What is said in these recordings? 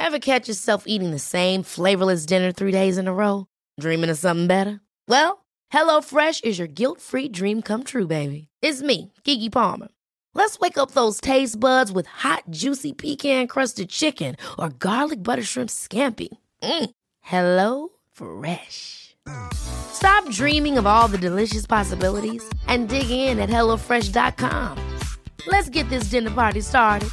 Ever catch yourself eating the same flavorless dinner 3 days in a row? Dreaming of something better? Well, HelloFresh is your guilt-free dream come true, baby. It's me, Keke Palmer. Let's wake up those taste buds with hot, juicy pecan-crusted chicken or garlic butter shrimp scampi. Hello Fresh. Stop dreaming of all the delicious possibilities and dig in at HelloFresh.com. Let's get this dinner party started.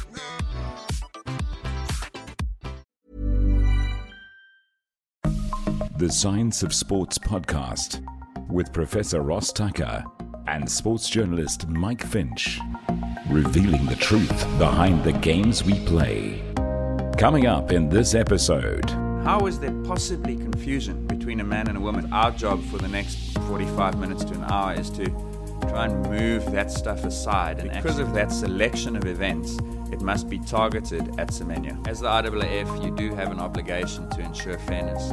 The Science of Sports podcast with Professor Ross Tucker and sports journalist Mike Finch, revealing the truth behind the games we play. Coming up in this episode. How is there possibly confusion between a man and a woman? Our job for the next 45 minutes to an hour is to try and move that stuff aside. And because of that selection of events, it must be targeted at Semenya. As the IAAF, you do have an obligation to ensure fairness.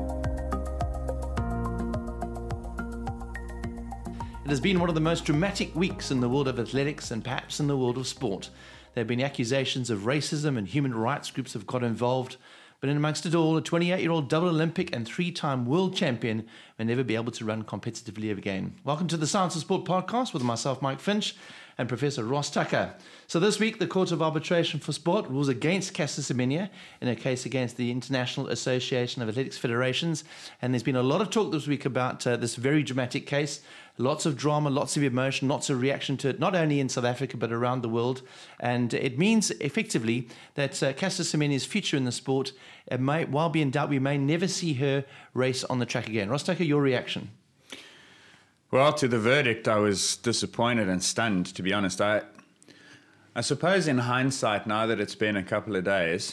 It has been one of the most dramatic weeks in the world of athletics and perhaps in the world of sport. There have been accusations of racism and human rights groups have got involved. But in amongst it all, a 28-year-old double Olympic and 3-time world champion may never be able to run competitively again. Welcome to the Science of Sport podcast with myself, Mike Finch, and Professor Ross Tucker. So this week, the Court of Arbitration for Sport rules against Caster Semenya in a case against the International Association of Athletics Federations. And there's been a lot of talk this week about this very dramatic case. Lots of drama, lots of emotion, lots of reaction to it, not only in South Africa, but around the world. And it means, effectively, that Caster Semenya's future in the sport, while be in doubt, we may never see her race on the track again. Ross Tucker, your reaction? Well, to the verdict, I was disappointed and stunned, to be honest. I suppose in hindsight, now that it's been a couple of days,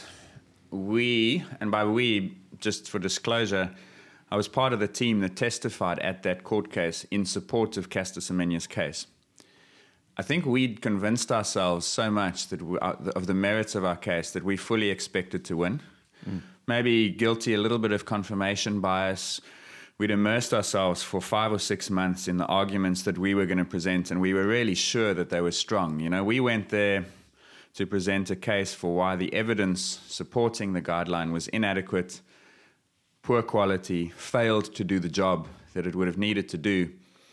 and by we, just for disclosure, I was part of the team that testified at that court case in support of Caster Semenya's case. I think we'd convinced ourselves so much that of the merits of our case that we fully expected to win. Maybe guilty a little bit of confirmation bias. We'd immersed ourselves for 5 or 6 months in the arguments that we were going to present, and we were really sure that they were strong. You know, we went there to present a case for why the evidence supporting the guideline was inadequate, poor quality, failed to do the job that it would have needed to do.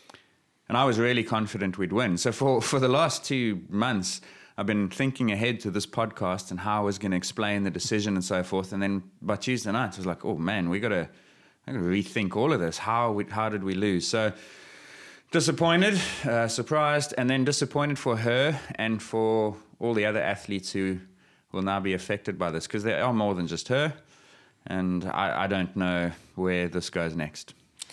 And I was really confident we'd win. So for the last 2 months, I've been thinking ahead to this podcast and how I was going to explain the decision and so forth. And then by Tuesday night, I was like, oh man, I got to rethink all of this. How did we lose? So disappointed, surprised, and then disappointed for her and for all the other athletes who will now be affected by this, because there are more than just her. And I don't know where this goes next.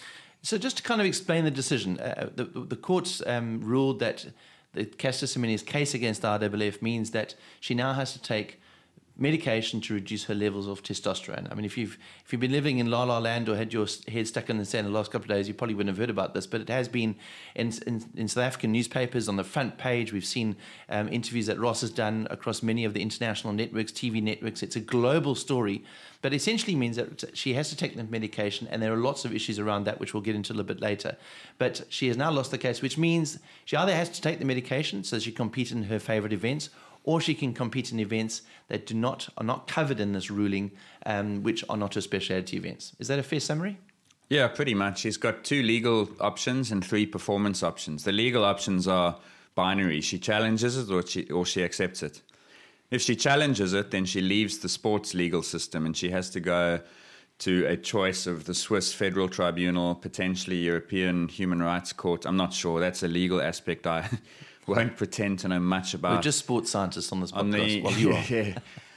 So just to kind of explain the decision, the courts ruled that the Caster Semenya's case against the IAAF means that she now has to take medication to reduce her levels of testosterone. I mean, if you've been living in La La Land or had your head stuck in the sand the last couple of days, you probably wouldn't have heard about this, but it has been in South African newspapers on the front page. We've seen interviews that Ross has done across many of the international networks, TV networks. It's a global story, but essentially means that she has to take the medication, and there are lots of issues around that, which we'll get into a little bit later. But she has now lost the case, which means she either has to take the medication so she can compete in her favorite events, or she can compete in events that are not covered in this ruling, which are not her specialty events. Is that a fair summary? Yeah, pretty much. She's got 2 legal options and 3 performance options. The legal options are binary. She challenges it or she accepts it. If she challenges it, then she leaves the sports legal system and she has to go to a choice of the Swiss Federal Tribunal, potentially European Human Rights Court. I'm not sure. That's a legal aspect I won't pretend to know much about. We're just sports scientists on this podcast. Well, you are. Yeah.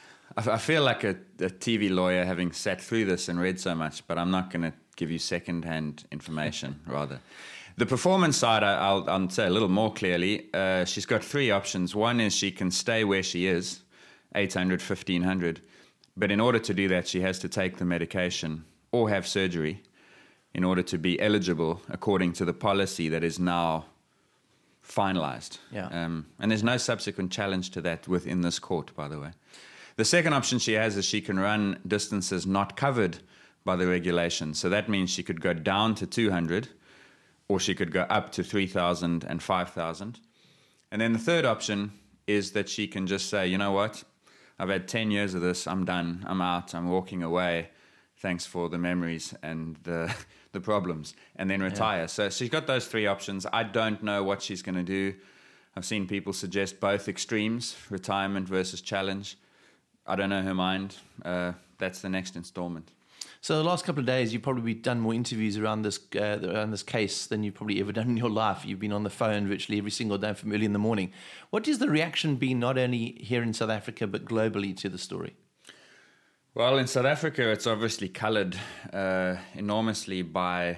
I feel like a TV lawyer having sat through this and read so much, but I'm not going to give you second-hand information, rather. The performance side, I'll say a little more clearly. She's got 3 options. One is she can stay where she is, 800, 1,500. But in order to do that, she has to take the medication or have surgery in order to be eligible according to the policy that is now finalized. Yeah. And there's no subsequent challenge to that within this court, by the way. The second option she has is she can run distances not covered by the regulations. So that means she could go down to 200 or she could go up to 3,000 and 5,000. And then the third option is that she can just say, you know what, I've had 10 years of this. I'm done. I'm out. I'm walking away. Thanks for the memories and the problems, and then retire. Yeah. So she's got those three options. I don't know what she's going to do. I've seen people suggest both extremes, retirement versus challenge. I don't know her mind. That's the next installment. So the last couple of days, you've probably done more interviews around this case than you've probably ever done in your life. You've been on the phone virtually every single day from early in the morning. What has the reaction been, not only here in South Africa, but globally to the story? Well, in South Africa, it's obviously coloured enormously by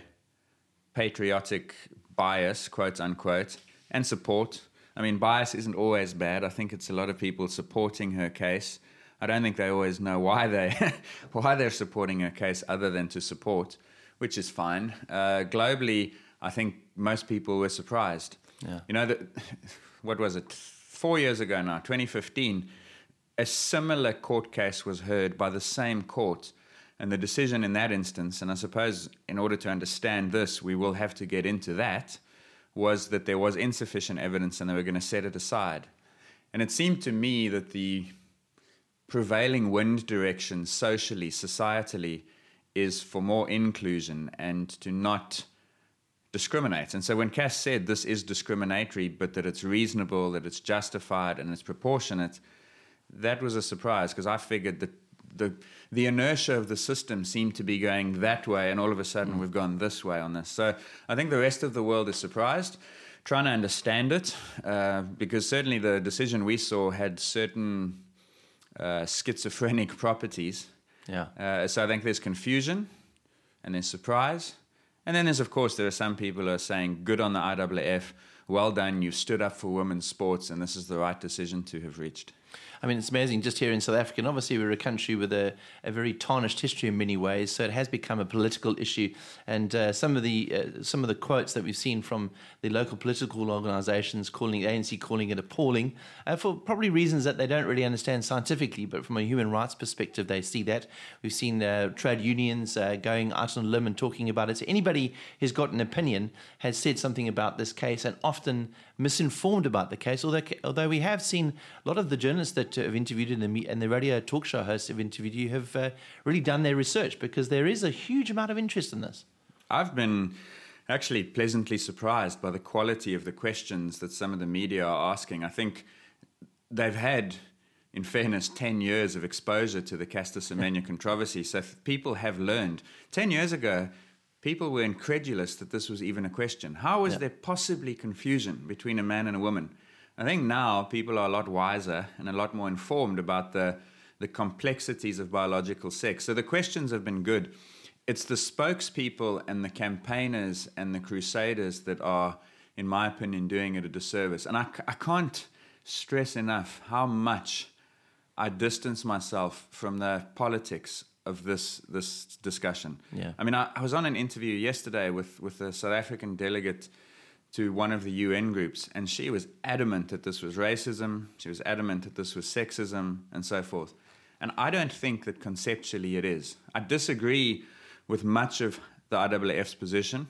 patriotic bias, quote unquote, and support. I mean, bias isn't always bad. I think it's a lot of people supporting her case. I don't think they always know why they're supporting her case other than to support, which is fine. Globally, I think most people were surprised. Yeah. You know, what was it, 4 years ago now, 2015, a similar court case was heard by the same court. And the decision in that instance, and I suppose in order to understand this, we will have to get into that, was that there was insufficient evidence and they were going to set it aside. And it seemed to me that the prevailing wind direction socially, societally, is for more inclusion and to not discriminate. And so when Cass said this is discriminatory, but that it's reasonable, that it's justified and it's proportionate, that was a surprise, because I figured that the inertia of the system seemed to be going that way, and all of a sudden we've gone this way on this. So I think the rest of the world is surprised, trying to understand it, because certainly the decision we saw had certain schizophrenic properties. Yeah. So I think there's confusion and there's surprise. And then there's, of course, there are some people who are saying, good on the IAAF, well done, you've stood up for women's sports, and this is the right decision to have reached. I mean, it's amazing just here in South Africa, and obviously we're a country with a very tarnished history in many ways, so it has become a political issue. And some of the quotes that we've seen from the local political organisations, ANC calling it appalling, for probably reasons that they don't really understand scientifically, but from a human rights perspective, they see that. We've seen trade unions going out on a limb and talking about it. So anybody who's got an opinion has said something about this case, and often misinformed about the case, although we have seen a lot of the journalists that have interviewed and the radio talk show hosts have interviewed you have really done their research, because there is a huge amount of interest in this. I've been actually pleasantly surprised by the quality of the questions that some of the media are asking. I think they've had, in fairness, 10 years of exposure to the Caster Semenya controversy, so people have learned. 10 years ago, people were incredulous that this was even a question. How is there possibly confusion between a man and a woman? I think now people are a lot wiser and a lot more informed about the complexities of biological sex. So the questions have been good. It's the spokespeople and the campaigners and the crusaders that are, in my opinion, doing it a disservice. And I can't stress enough how much I distance myself from the politics of this discussion. Yeah. I mean, I was on an interview yesterday with a South African delegate to one of the UN groups, and she was adamant that this was racism, she was adamant that this was sexism, and so forth. And I don't think that conceptually it is. I disagree with much of the IAAF's position.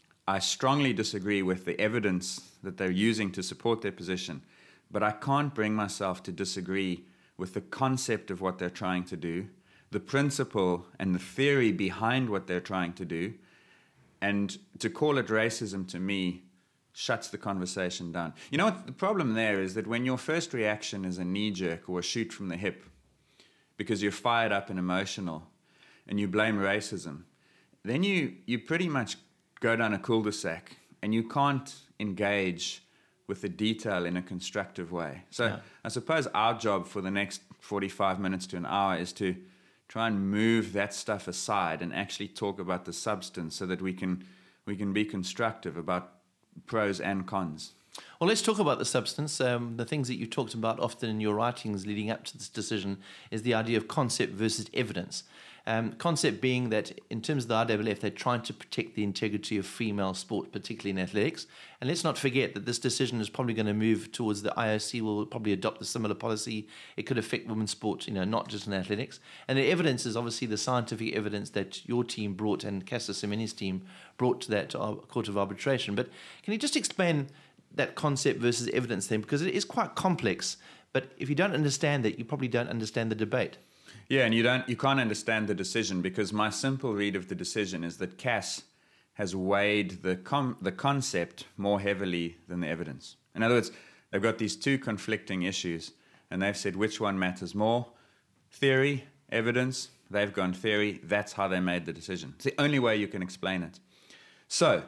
I strongly disagree with the evidence that they're using to support their position, but I can't bring myself to disagree with the concept of what they're trying to do, the principle and the theory behind what they're trying to do, and to call it racism to me shuts the conversation down. You know what the problem there is? That when your first reaction is a knee-jerk or a shoot from the hip because you're fired up and emotional and you blame racism, then you pretty much go down a cul-de-sac and you can't engage with the detail in a constructive way. So I suppose our job for the next 45 minutes to an hour is to try and move that stuff aside and actually talk about the substance so that we can be constructive about pros and cons. Well, let's talk about the substance. The things that you talked about often in your writings leading up to this decision is the idea of concept versus evidence. Concept being that in terms of the IAAF, they're trying to protect the integrity of female sport, particularly in athletics. And let's not forget that this decision is probably going to move towards the IOC will probably adopt a similar policy. It could affect women's sport, not just in athletics. And the evidence is obviously the scientific evidence that your team brought and Caster Semenya's team brought to that court of arbitration. But can you just explain that concept versus evidence then? Because it is quite complex But if you don't understand that, you probably don't understand the debate. Yeah, and you can't understand the decision, because my simple read of the decision is that Cass has weighed the concept more heavily than the evidence. In other words, they've got these two conflicting issues, and they've said which one matters more: theory, evidence. They've gone theory. That's how they made the decision. It's the only way you can explain it. So,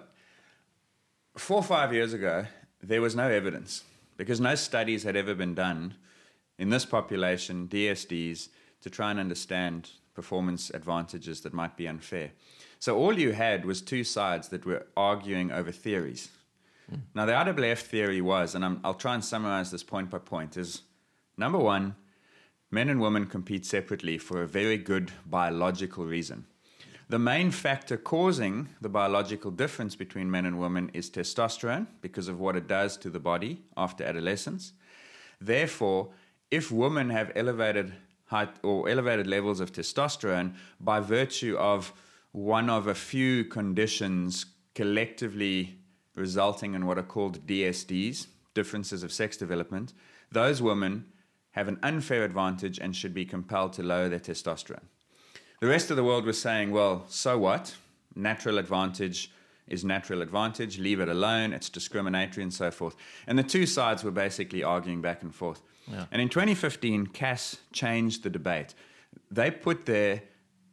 4 or 5 years ago, there was no evidence, because no studies had ever been done in this population, DSDs, to try and understand performance advantages that might be unfair. So all you had was two sides that were arguing over theories. Now, the IAAF theory was, and I'll try and summarize this point by point, is number one, men and women compete separately for a very good biological reason. The main factor causing the biological difference between men and women is testosterone, because of what it does to the body after adolescence. Therefore, if women have elevated height or elevated levels of testosterone by virtue of one of a few conditions collectively resulting in what are called DSDs, differences of sex development, those women have an unfair advantage and should be compelled to lower their testosterone. The rest of the world was saying, well, so what? Natural advantage is natural advantage, leave it alone, it's discriminatory and so forth. And the two sides were basically arguing back and forth. Yeah. And in 2015, Cass changed the debate. They put there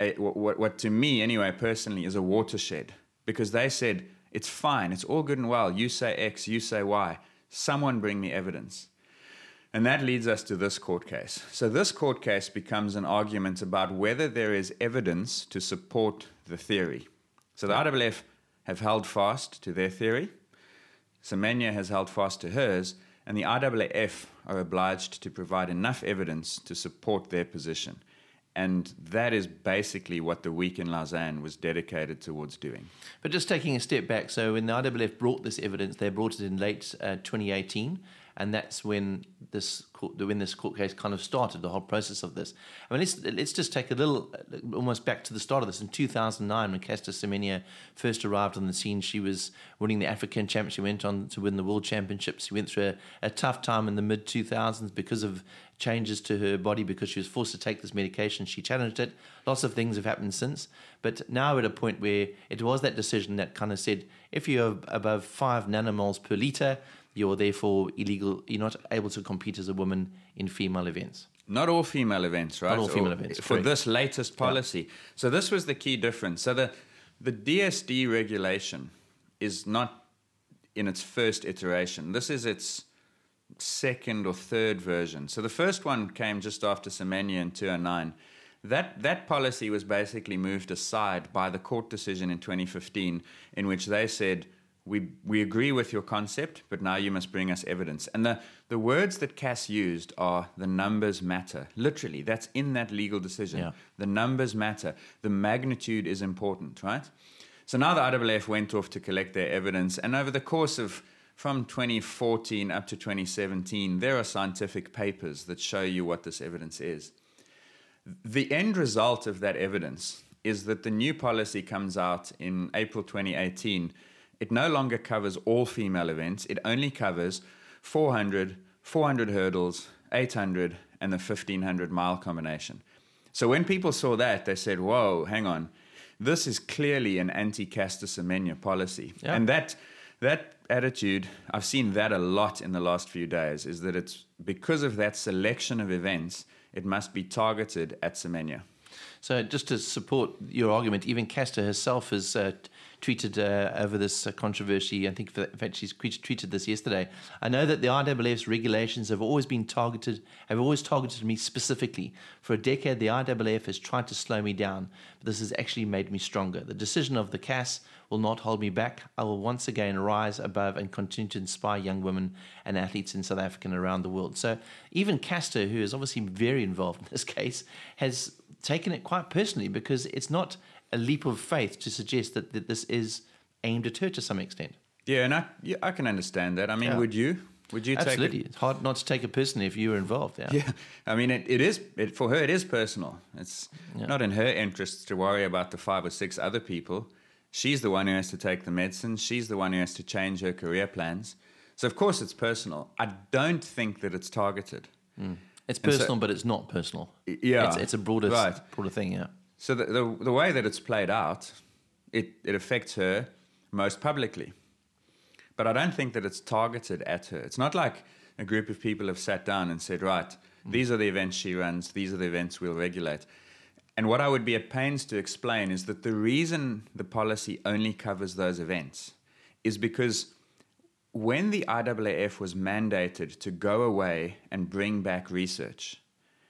what to me anyway personally is a watershed, because they said, it's fine, it's all good and well, you say X, you say Y, someone bring me evidence. And that leads us to this court case. So this court case becomes an argument about whether there is evidence to support the theory. So the IAAF have held fast to their theory, Semenya has held fast to hers, and the IAAF are obliged to provide enough evidence to support their position. And that is basically what the week in Lausanne was dedicated towards doing. But just taking a step back, so when the IAAF brought this evidence, they brought it in late 2018, and that's when this court case kind of started, the whole process of this. I mean, let's just take a little, almost back to the start of this. In 2009, when Caster Semenya first arrived on the scene, she was winning the African Championship. She went on to win the World Championships. She went through a tough time in the mid-2000s because of changes to her body, because she was forced to take this medication. She challenged it. Lots of things have happened since. But now we're at a point where it was that decision that kind of said, if you're above 5 nanomoles per litre, you're therefore illegal. You're not able to compete as a woman in female events. Not all female events, right? Not all female events. For this latest policy. Yeah. So this was the key difference. So the DSD regulation is not in its first iteration. This is its second or third version. So the first one came just after Semenya in 2009. That policy was basically moved aside by the court decision in 2015, in which they said, we agree with your concept, but now you must bring us evidence. And the words that Cass used are, the numbers matter. Literally, that's in that legal decision. Yeah. The numbers matter. The magnitude is important, right? So now the IAAF went off to collect their evidence, and over the course of from 2014 up to 2017, there are scientific papers that show you what this evidence is. The end result of that evidence is that the new policy comes out in April 2018. It no longer covers all female events. It only covers 400 hurdles, 800, and the 1,500-mile combination. So when people saw that, they said, whoa, hang on. This is clearly an anti-Caster Semenya policy. Yeah. And that attitude, I've seen that a lot in the last few days, is that it's because of that selection of events, it must be targeted at Semenya. So just to support your argument, even Caster herself has tweeted over this controversy. I think, in fact, she's tweeted this yesterday. I know that the IAAF's regulations have always targeted me specifically. For a decade, the IAAF has tried to slow me down, but this has actually made me stronger. The decision of the CAS will not hold me back. I will once again rise above and continue to inspire young women and athletes in South Africa and around the world. So even Caster, who is obviously very involved in this case, has taken it quite personally, because it's not a leap of faith to suggest that this is aimed at her to some extent. Yeah, and I can understand that. I mean, would you? Would you Absolutely. take it? It's hard not to take it personally if you were involved. Yeah. I mean, it is for her. It is personal. It's not in her interests to worry about the 5 or 6 other people. She's the one who has to take the medicine. She's the one who has to change her career plans. So of course it's personal. I don't think that it's targeted. It's personal, but it's not personal. Yeah. It's a broader thing, yeah. So the way that it's played out, it affects her most publicly. But I don't think that it's targeted at her. It's not like a group of people have sat down and said, right, these are the events she runs, these are the events we'll regulate. And what I would be at pains to explain is that the reason the policy only covers those events is because when the IAAF was mandated to go away and bring back research,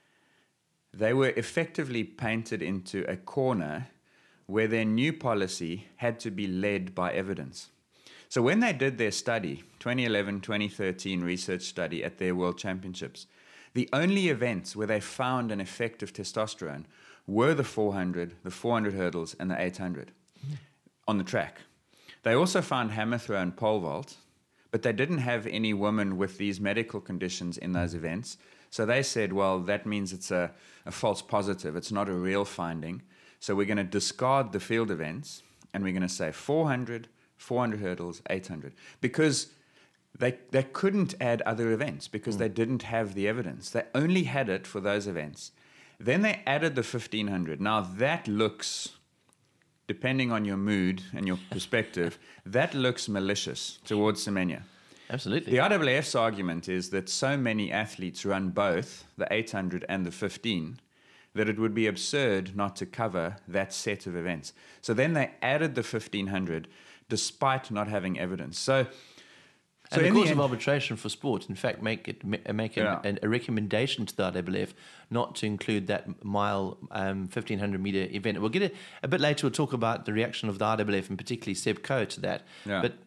they were effectively painted into a corner where their new policy had to be led by evidence. So when they did their study, 2011, 2013 research study at their World Championships, the only events where they found an effect of testosterone were the 400, the 400 hurdles, and the 800 on the track. They also found hammer throw and pole vault, but they didn't have any women with these medical conditions in those events. So they said, well, that means it's a false positive. It's not a real finding. So we're going to discard the field events, and we're going to say 400, 400 hurdles, 800. Because they couldn't add other events because they didn't have the evidence. They only had it for those events. Then they added the 1500. Now that looks, depending on your mood and your perspective, that looks malicious towards Semenya. Absolutely. The IAAF's argument is that so many athletes run both the 800 and the 15 that it would be absurd not to cover that set of events. So then they added the 1500 despite not having evidence. So and the courts of arbitration for sport, in fact, make a recommendation to the IAAF not to include that mile 1,500 meter event. We'll get a bit later. We'll talk about the reaction of the IAAF and particularly Seb Coe to that. Yeah. But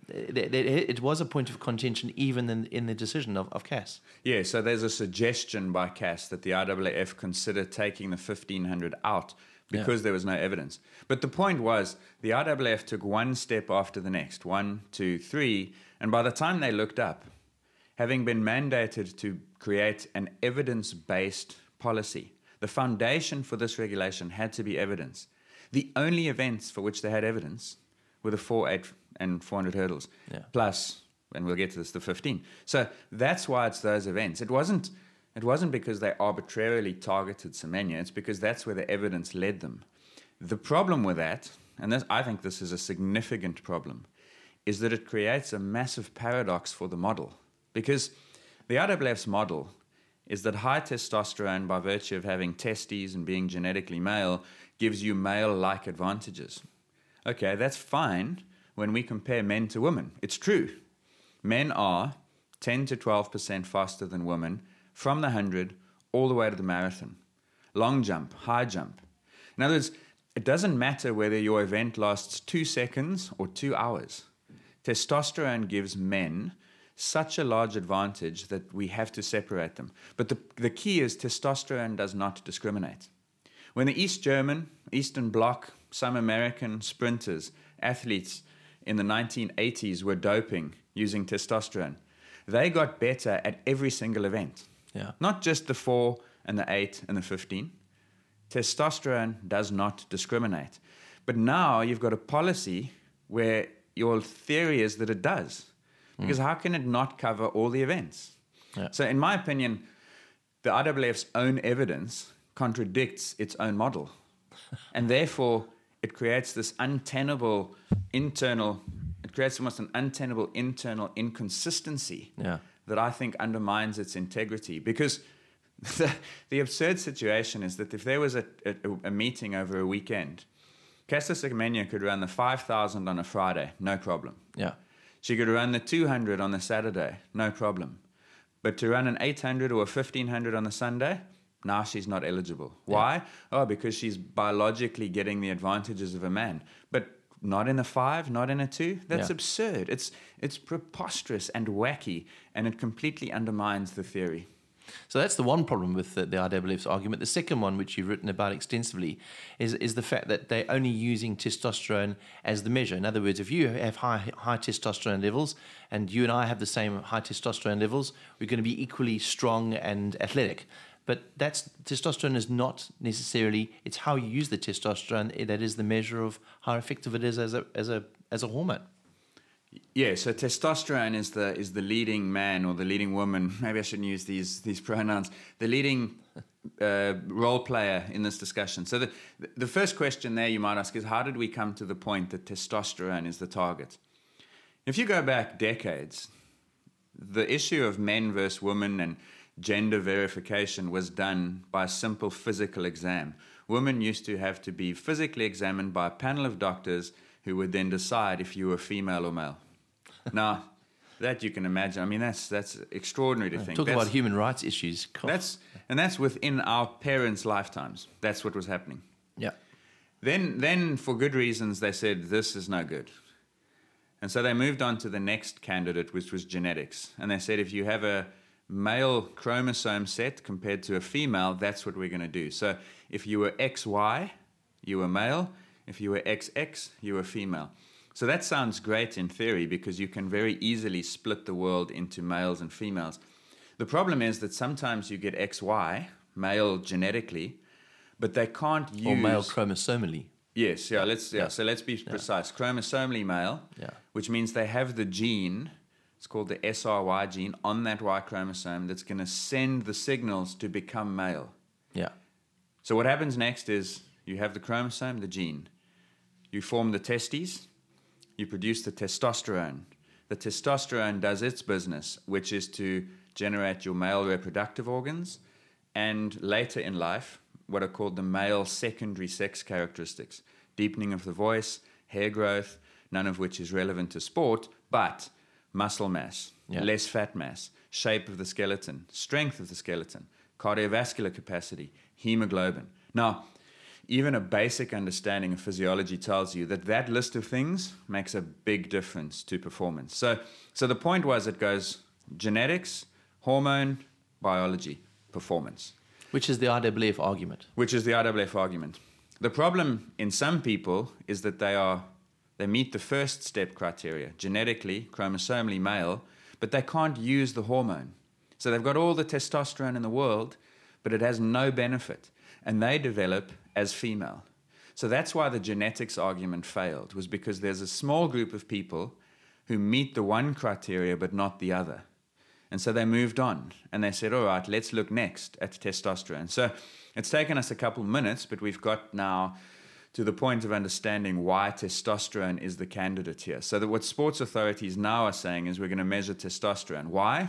it was a point of contention even in the decision of CAS. Yeah, so there's a suggestion by CAS that the IAAF consider taking the 1,500 out because there was no evidence. But the point was the IAAF took one step after the next, 1, 2, 3, and by the time they looked up, having been mandated to create an evidence-based policy, the foundation for this regulation had to be evidence. The only events for which they had evidence were the 4, 8, and 400 hurdles, plus, and we'll get to this, the 15. So that's why it's those events. It wasn't because they arbitrarily targeted Semenya. It's because that's where the evidence led them. The problem with that, and I think this is a significant problem, is that it creates a massive paradox for the model. Because the IAAF's model is that high testosterone, by virtue of having testes and being genetically male, gives you male-like advantages. Okay, that's fine when we compare men to women. It's true. Men are 10 to 12% faster than women from the 100 all the way to the marathon. Long jump, high jump. In other words, it doesn't matter whether your event lasts 2 seconds or 2 hours. Testosterone gives men such a large advantage that we have to separate them. But the key is testosterone does not discriminate. When the Eastern Bloc, some American sprinters, athletes in the 1980s were doping using testosterone, they got better at every single event. Yeah. Not just the 4 and the 8 and the 15. Testosterone does not discriminate. But now you've got a policy where your theory is that it does. Because how can it not cover all the events? Yeah. So in my opinion, the IAAF's own evidence contradicts its own model. And therefore, it creates this untenable internal inconsistency that I think undermines its integrity. Because the absurd situation is that if there was a meeting over a weekend, Caster Semenya could run the 5,000 on a Friday, no problem. Yeah. She could run the 200 on the Saturday, no problem. But to run an 800 or a 1,500 on the Sunday, now she's not eligible. Why? Oh, because she's biologically getting the advantages of a man. But not in a 5, not in a 2? That's absurd. It's preposterous and wacky, and it completely undermines the theory. So that's the one problem with the IAAF's argument. The second one, which you've written about extensively, is the fact that they're only using testosterone as the measure. In other words, if you have high testosterone levels and you and I have the same high testosterone levels, we're going to be equally strong and athletic. But testosterone is not necessarily, it's how you use the testosterone that is the measure of how effective it is as a hormone. Yeah, so testosterone is the leading man or the leading woman. Maybe I shouldn't use these pronouns. The leading role player in this discussion. So the first question there you might ask is, how did we come to the point that testosterone is the target? If you go back decades, the issue of men versus women and gender verification was done by a simple physical exam. Women used to have to be physically examined by a panel of doctors who would then decide if you were female or male. Now, that you can imagine. I mean, that's extraordinary to think. Talk about human rights issues. That's within our parents' lifetimes. That's what was happening. Yeah. Then for good reasons, they said, this is no good. And so they moved on to the next candidate, which was genetics. And they said, if you have a male chromosome set compared to a female, that's what we're going to do. So if you were XY, you were male. If you were XX, you were female. So that sounds great in theory because you can very easily split the world into males and females. The problem is that sometimes you get XY, male genetically, but they can't use... Or male chromosomally. Yes, so let's be precise. Chromosomally male, which means they have the gene, it's called the SRY gene, on that Y chromosome that's going to send the signals to become male. Yeah. So what happens next is you have the chromosome, the gene. You form the testes, you produce the testosterone. The testosterone does its business, which is to generate your male reproductive organs and later in life, what are called the male secondary sex characteristics. Deepening of the voice, hair growth, none of which is relevant to sport, but muscle mass, less fat mass, shape of the skeleton, strength of the skeleton, cardiovascular capacity, hemoglobin. Now, even a basic understanding of physiology tells you that that list of things makes a big difference to performance. So the point was it goes genetics, hormone, biology, performance. Which is the IAAF argument. The problem in some people is that they meet the first step criteria, genetically, chromosomally male, but they can't use the hormone. So they've got all the testosterone in the world, but it has no benefit. And they develop as female. So that's why the genetics argument failed, was because there's a small group of people who meet the one criteria but not the other. And so they moved on and they said, all right, let's look next at testosterone. So it's taken us a couple minutes, but we've got now to the point of understanding why testosterone is the candidate here. So that what sports authorities now are saying is we're going to measure testosterone. Why?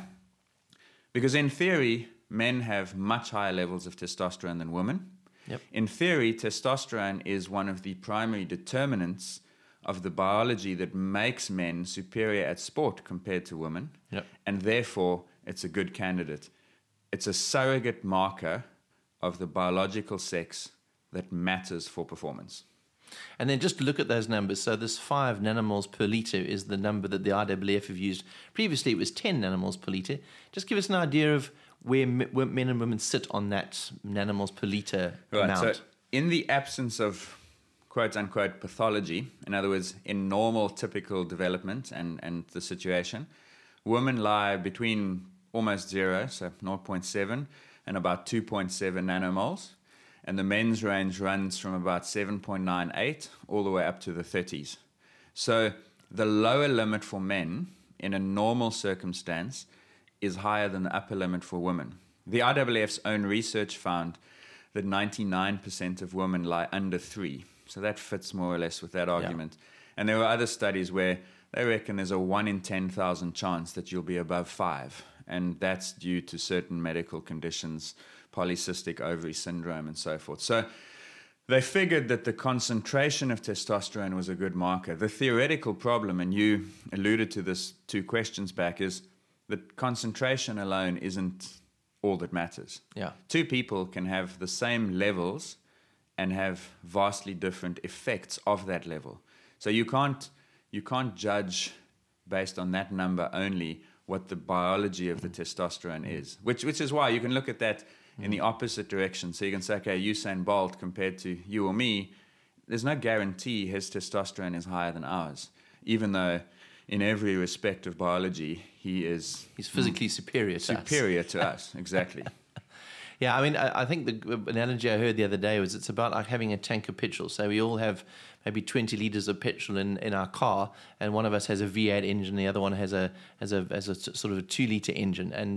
Because in theory, men have much higher levels of testosterone than women. Yep. In theory, testosterone is one of the primary determinants of the biology that makes men superior at sport compared to women, and therefore it's a good candidate. It's a surrogate marker of the biological sex that matters for performance. And then just look at those numbers. So this 5 nanomoles per litre is the number that the IAAF have used. Previously it was 10 nanomoles per litre. Just give us an idea of where men and women sit on that nanomoles per litre amount. So in the absence of quote-unquote pathology, in other words, in normal, typical development and the situation, women lie between almost 0, so 0.7, and about 2.7 nanomoles, and the men's range runs from about 7.98 all the way up to the 30s. So the lower limit for men in a normal circumstance is higher than the upper limit for women. The IAAF's own research found that 99% of women lie under 3. So that fits more or less with that argument. And there were other studies where they reckon there's a 1 in 10,000 chance that you'll be above 5. And that's due to certain medical conditions, polycystic ovary syndrome and so forth. So they figured that the concentration of testosterone was a good marker. The theoretical problem, and you alluded to this 2 questions back, is that concentration alone isn't all that matters. 2 people can have the same levels and have vastly different effects of that level. So you can't judge based on that number only what the biology of the testosterone is, which is why you can look at that in the opposite direction. So you can say, okay, Usain Bolt compared to you or me, there's no guarantee his testosterone is higher than ours, even though in every respect of biology he's physically superior to us. To us, exactly. Yeah, I mean, I think the analogy I heard the other day was it's about like having a tank of petrol. So we all have maybe 20 liters of petrol in our car, and one of us has a V8 engine, the other one has a sort of a 2-liter engine, and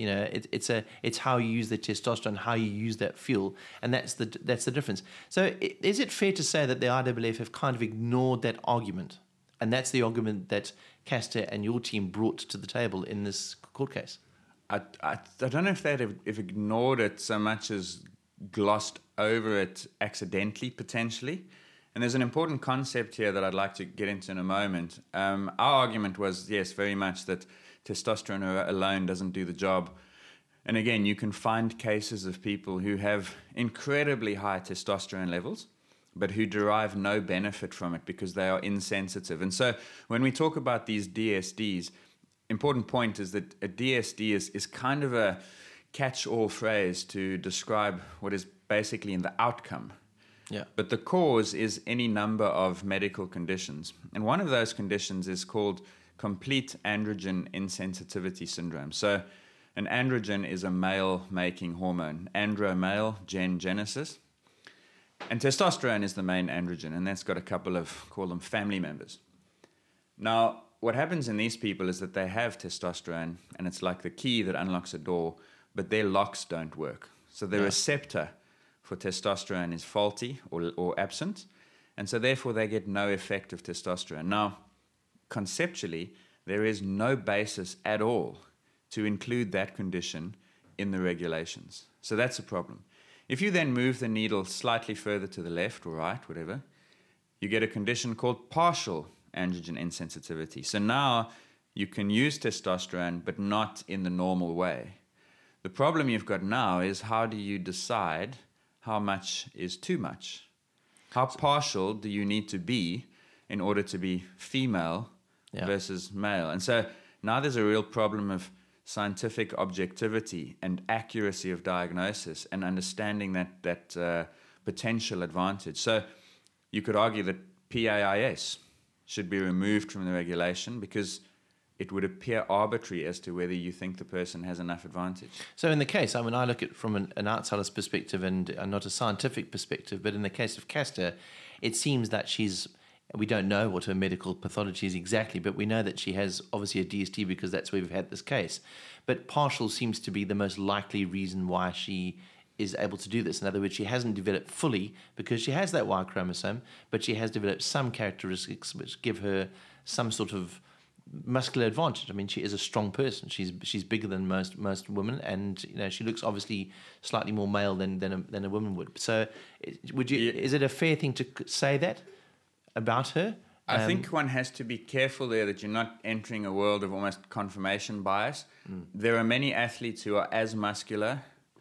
it's how you use the testosterone, how you use that fuel, and that's the difference. So is it fair to say that the IAAF have kind of ignored that argument, and that's the argument that Caster and your team brought to the table in this court case? I don't know if they'd have ignored it so much as glossed over it accidentally, potentially. And there's an important concept here that I'd like to get into in a moment. Our argument was, yes, very much that testosterone alone doesn't do the job. And again, you can find cases of people who have incredibly high testosterone levels, but who derive no benefit from it because they are insensitive. And so when we talk about these DSDs, important point is that a DSD is kind of a catch-all phrase to describe what is basically in the outcome. Yeah. But the cause is any number of medical conditions. And one of those conditions is called complete androgen insensitivity syndrome. So an androgen is a male-making hormone. Andro, male, gen, genesis. And testosterone is the main androgen, and that's got a couple of, call them family members. Now, what happens in these people is that they have testosterone, and it's like the key that unlocks a door, but their locks don't work. So the receptor for testosterone is faulty or absent, and so therefore they get no effect of testosterone. Now, conceptually, there is no basis at all to include that condition in the regulations. So that's a problem. If you then move the needle slightly further to the left or right, whatever, you get a condition called partial androgen insensitivity. So now you can use testosterone, but not in the normal way. The problem you've got now is how do you decide how much is too much? How partial do you need to be in order to be female versus male? And so now there's a real problem of scientific objectivity and accuracy of diagnosis and understanding that potential advantage. So you could argue that PAIS should be removed from the regulation because it would appear arbitrary as to whether you think the person has enough advantage. So in the case, I mean, I look at it from an outsider's perspective and not a scientific perspective, but in the case of Caster, it seems that we don't know what her medical pathology is exactly, but we know that she has obviously a DST because that's where we've had this case. But partial seems to be the most likely reason why she is able to do this. In other words, she hasn't developed fully because she has that Y chromosome, but she has developed some characteristics which give her some sort of muscular advantage. I mean, she is a strong person. She's bigger than most women, and she looks obviously slightly more male than a woman would. So, is it a fair thing to say that about her? I think one has to be careful there that you're not entering a world of almost confirmation bias. There are many athletes who are as muscular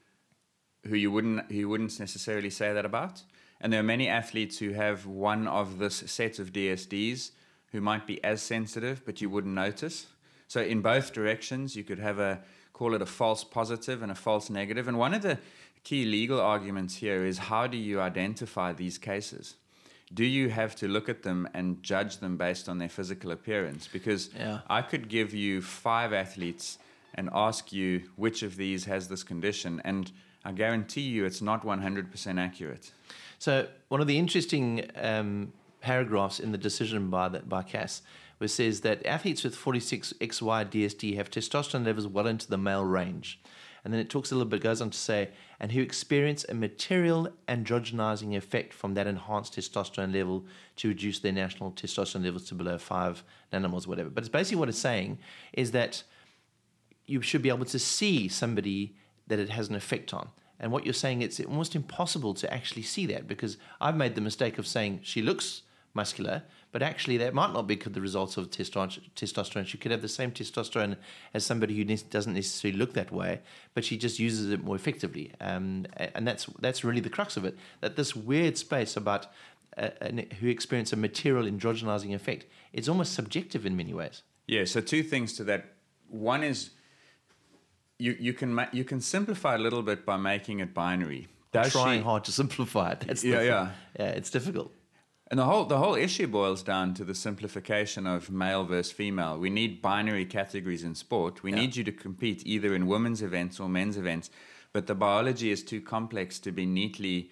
who you wouldn't necessarily say that about, and there are many athletes who have one of this set of DSDs who might be as sensitive, but you wouldn't notice. So in both directions, you could have call it a false positive and a false negative. And one of the key legal arguments here is how do you identify these cases? Do you have to look at them and judge them based on their physical appearance? Because I could give you 5 athletes and ask you which of these has this condition, and I guarantee you it's not 100% accurate. So one of the interesting paragraphs in the decision by Cass, which says that athletes with 46XY DSD have testosterone levels well into the male range. And then it talks a little bit, goes on to say, and who experience a material androgenizing effect from that enhanced testosterone level to reduce their national testosterone levels to below 5 nanomoles, whatever. But it's basically what it's saying is that you should be able to see somebody that it has an effect on. And what you're saying, it's almost impossible to actually see that, because I've made the mistake of saying she looks muscular, but actually that might not be the results of testosterone. She could have the same testosterone as somebody who doesn't necessarily look that way, but she just uses it more effectively. And that's really the crux of it, that this weird space about who experience a material androgenizing effect, it's almost subjective in many ways. Yeah, so 2 things to that. One is you can simplify a little bit by making it binary. Trying hard to simplify it. That's yeah, it's difficult. And the whole issue boils down to the simplification of male versus female. We need binary categories in sport. We need you to compete either in women's events or men's events. but the biology is too complex to be neatly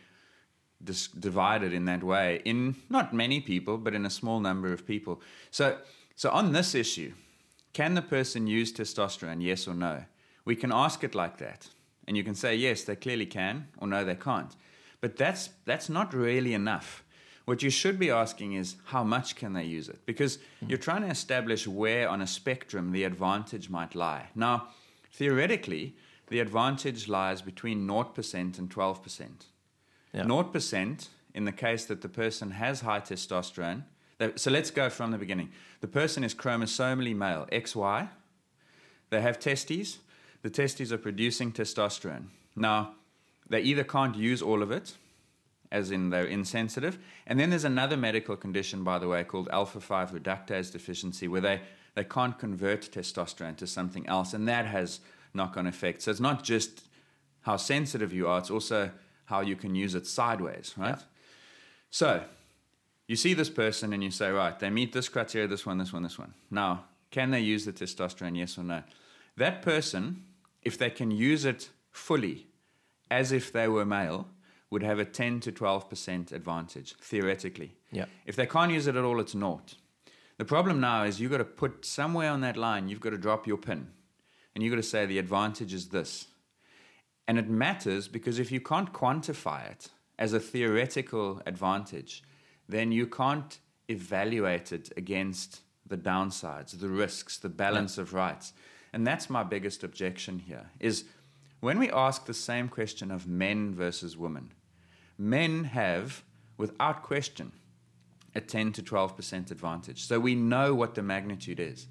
divided in that way in not many people, but in a small number of people. So on this issue, can the person use testosterone, yes or no? We can ask it like that. And you can say, yes, they clearly can, or no, they can't. But that's not really enough. What you should be asking is, how much can they use it? Because you're trying to establish where on a spectrum the advantage might lie. Now, theoretically, the advantage lies between 0% and 12%. Yeah. 0% in the case that the person has high testosterone. So let's go from the beginning. The person is chromosomally male, XY. They have testes. The testes are producing testosterone. Now, they either can't use all of it, as in they're insensitive, and then there's another medical condition, by the way, called alpha-5 reductase deficiency, where they can't convert testosterone to something else, and that has knock-on effects. So it's not just how sensitive you are, it's also how you can use it sideways, right? Yeah. So you see this person and you say, right, they meet this criteria, this one, this one, this one. Now, can they use the testosterone, yes or no? That person, if they can use it fully, as if they were male, would have a 10 to 12% advantage, theoretically. Yeah. If they can't use it at all, it's naught. The problem now is you've got to put somewhere on that line, you've got to drop your pin. And you've got to say the advantage is this. And it matters because if you can't quantify it as a theoretical advantage, then you can't evaluate it against the downsides, the risks, the balance of rights. And that's my biggest objection here, is when we ask the same question of men versus women, men have, without question, a 10 to 12% advantage. So we know what the magnitude is.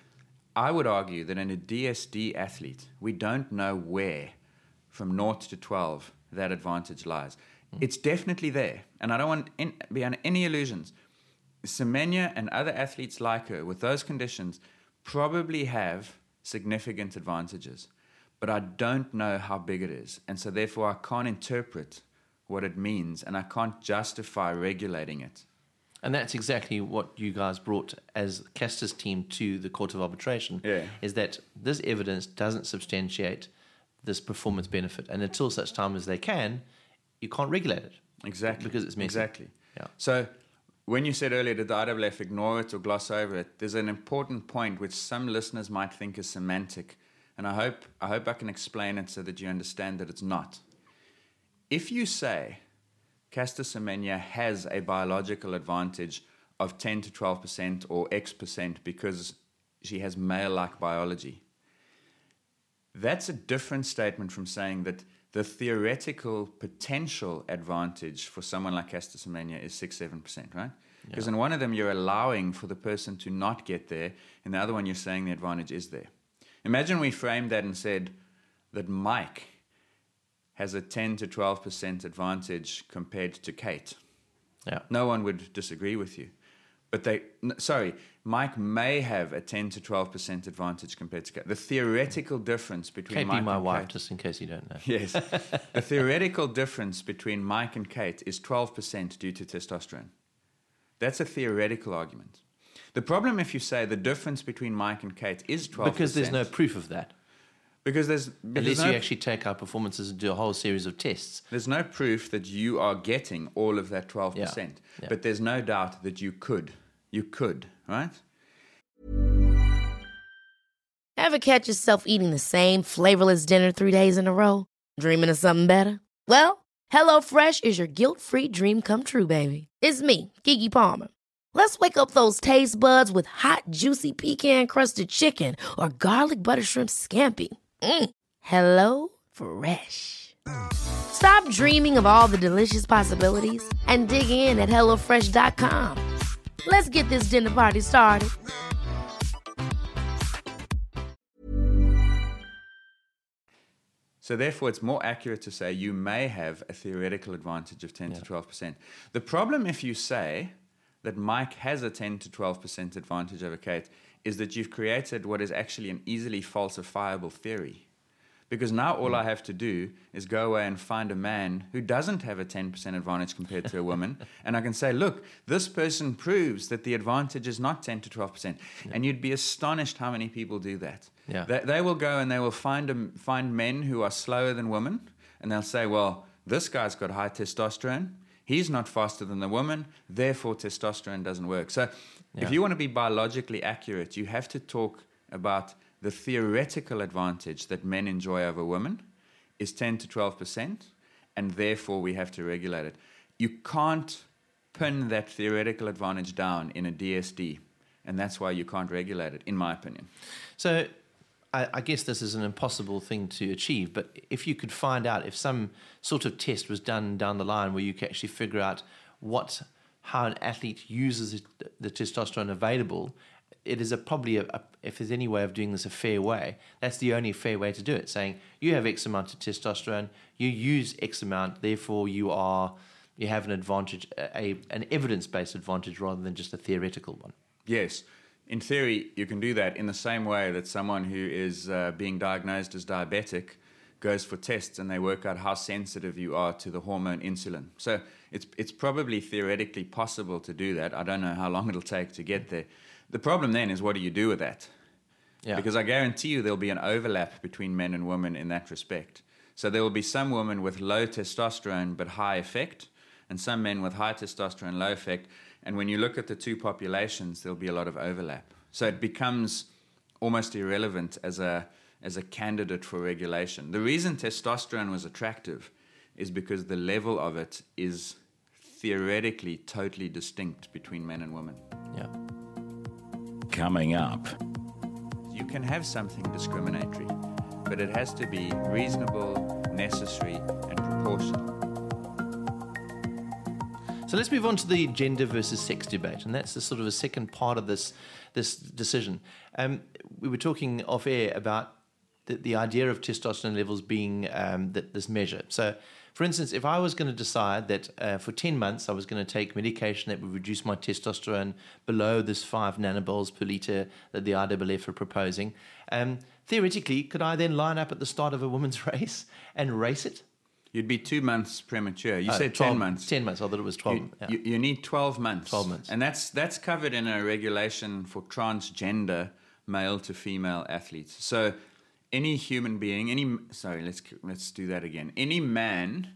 I would argue that in a DSD athlete, we don't know where, from 0 to 12, that advantage lies. It's definitely there, and I don't want to be under any illusions. Semenya and other athletes like her with those conditions probably have significant advantages, but I don't know how big it is, and so therefore I can't interpret what it means, and I can't justify regulating it. And that's exactly what you guys brought as Caster's team to the Court of Arbitration, is that this evidence doesn't substantiate this performance benefit. And until such time as they can, you can't regulate it. Exactly. Because it's messy. Exactly. Yeah. So when you said earlier, did the IAAF ignore it or gloss over it, there's an important point which some listeners might think is semantic. And I hope I can explain it so that you understand that it's not. If you say Caster Semenya has a biological advantage of 10 to 12% or X% because she has male-like biology, that's a different statement from saying that the theoretical potential advantage for someone like Caster Semenya is 6-7%, right? Because in one of them you're allowing for the person to not get there, in the other one you're saying the advantage is there. Imagine we framed that and said that Mike has a 10 to 12% advantage compared to Kate. Yeah. No one would disagree with you. But Mike may have a 10 to 12% advantage compared to Kate. The theoretical difference between Kate Mike be my and wife, Kate, just in case you don't know. Yes. The theoretical difference between Mike and Kate is 12% due to testosterone. That's a theoretical argument. The problem if you say the difference between Mike and Kate is 12%. Because there's no proof of that. Unless you actually take our performances and do a whole series of tests. There's no proof that you are getting all of that 12%. Yeah. But there's no doubt that you could. You could, right? Ever catch yourself eating the same flavorless dinner 3 days in a row? Dreaming of something better? Well, HelloFresh is your guilt-free dream come true, baby. It's me, Keke Palmer. Let's wake up those taste buds with hot, juicy pecan-crusted chicken or garlic butter shrimp scampi. Hello Fresh. Stop dreaming of all the delicious possibilities and dig in at HelloFresh.com. Let's get this dinner party started. So therefore, it's more accurate to say you may have a theoretical advantage of 10 to 12%. The problem if you say that Mike has a 10 to 12% advantage over Kate is that you've created what is actually an easily falsifiable theory. Because now all I have to do is go away and find a man who doesn't have a 10% advantage compared to a woman. And I can say, look, this person proves that the advantage is not 10 to 12%. Yeah. And you'd be astonished how many people do that. Yeah. They will go and they will find men who are slower than women. And they'll say, well, this guy's got high testosterone. He's not faster than the woman. Therefore, testosterone doesn't work. So if you want to be biologically accurate, you have to talk about the theoretical advantage that men enjoy over women is 10 to 12%, and therefore we have to regulate it. You can't pin that theoretical advantage down in a DSD, and that's why you can't regulate it, in my opinion. So I guess this is an impossible thing to achieve, but if you could find out if some sort of test was done down the line where you could actually figure out how an athlete uses the testosterone available, it is probably if there's any way of doing this a fair way, that's the only fair way to do it. Saying you have X amount of testosterone, you use X amount, therefore you have an advantage, an evidence-based advantage rather than just a theoretical one. Yes. In theory, you can do that in the same way that someone who is being diagnosed as diabetic goes for tests and they work out how sensitive you are to the hormone insulin. So it's probably theoretically possible to do that. I don't know how long it'll take to get there. The problem then is, what do you do with that? Yeah. Because I guarantee you there'll be an overlap between men and women in that respect. So there will be some women with low testosterone but high effect, and some men with high testosterone, low effect. And when you look at the two populations, there'll be a lot of overlap. So it becomes almost irrelevant as a candidate for regulation. The reason testosterone was attractive is because the level of it is theoretically totally distinct between men and women. Yeah. Coming up. You can have something discriminatory, but it has to be reasonable, necessary, and proportional. So let's move on to the gender versus sex debate, and that's the sort of a second part of this decision. We were talking off air about the idea of testosterone levels being this measure. So, for instance, if I was going to decide that for 10 months I was going to take medication that would reduce my testosterone below this 5 nanomoles per litre that the IAAF are proposing, theoretically, could I then line up at the start of a women's race and race it? You'd be 2 months premature. You said 10 months. 10 months. I thought it was 12. You need 12 months. 12 months. And that's covered in a regulation for transgender male to female athletes. So any human being, let's do that again. Any man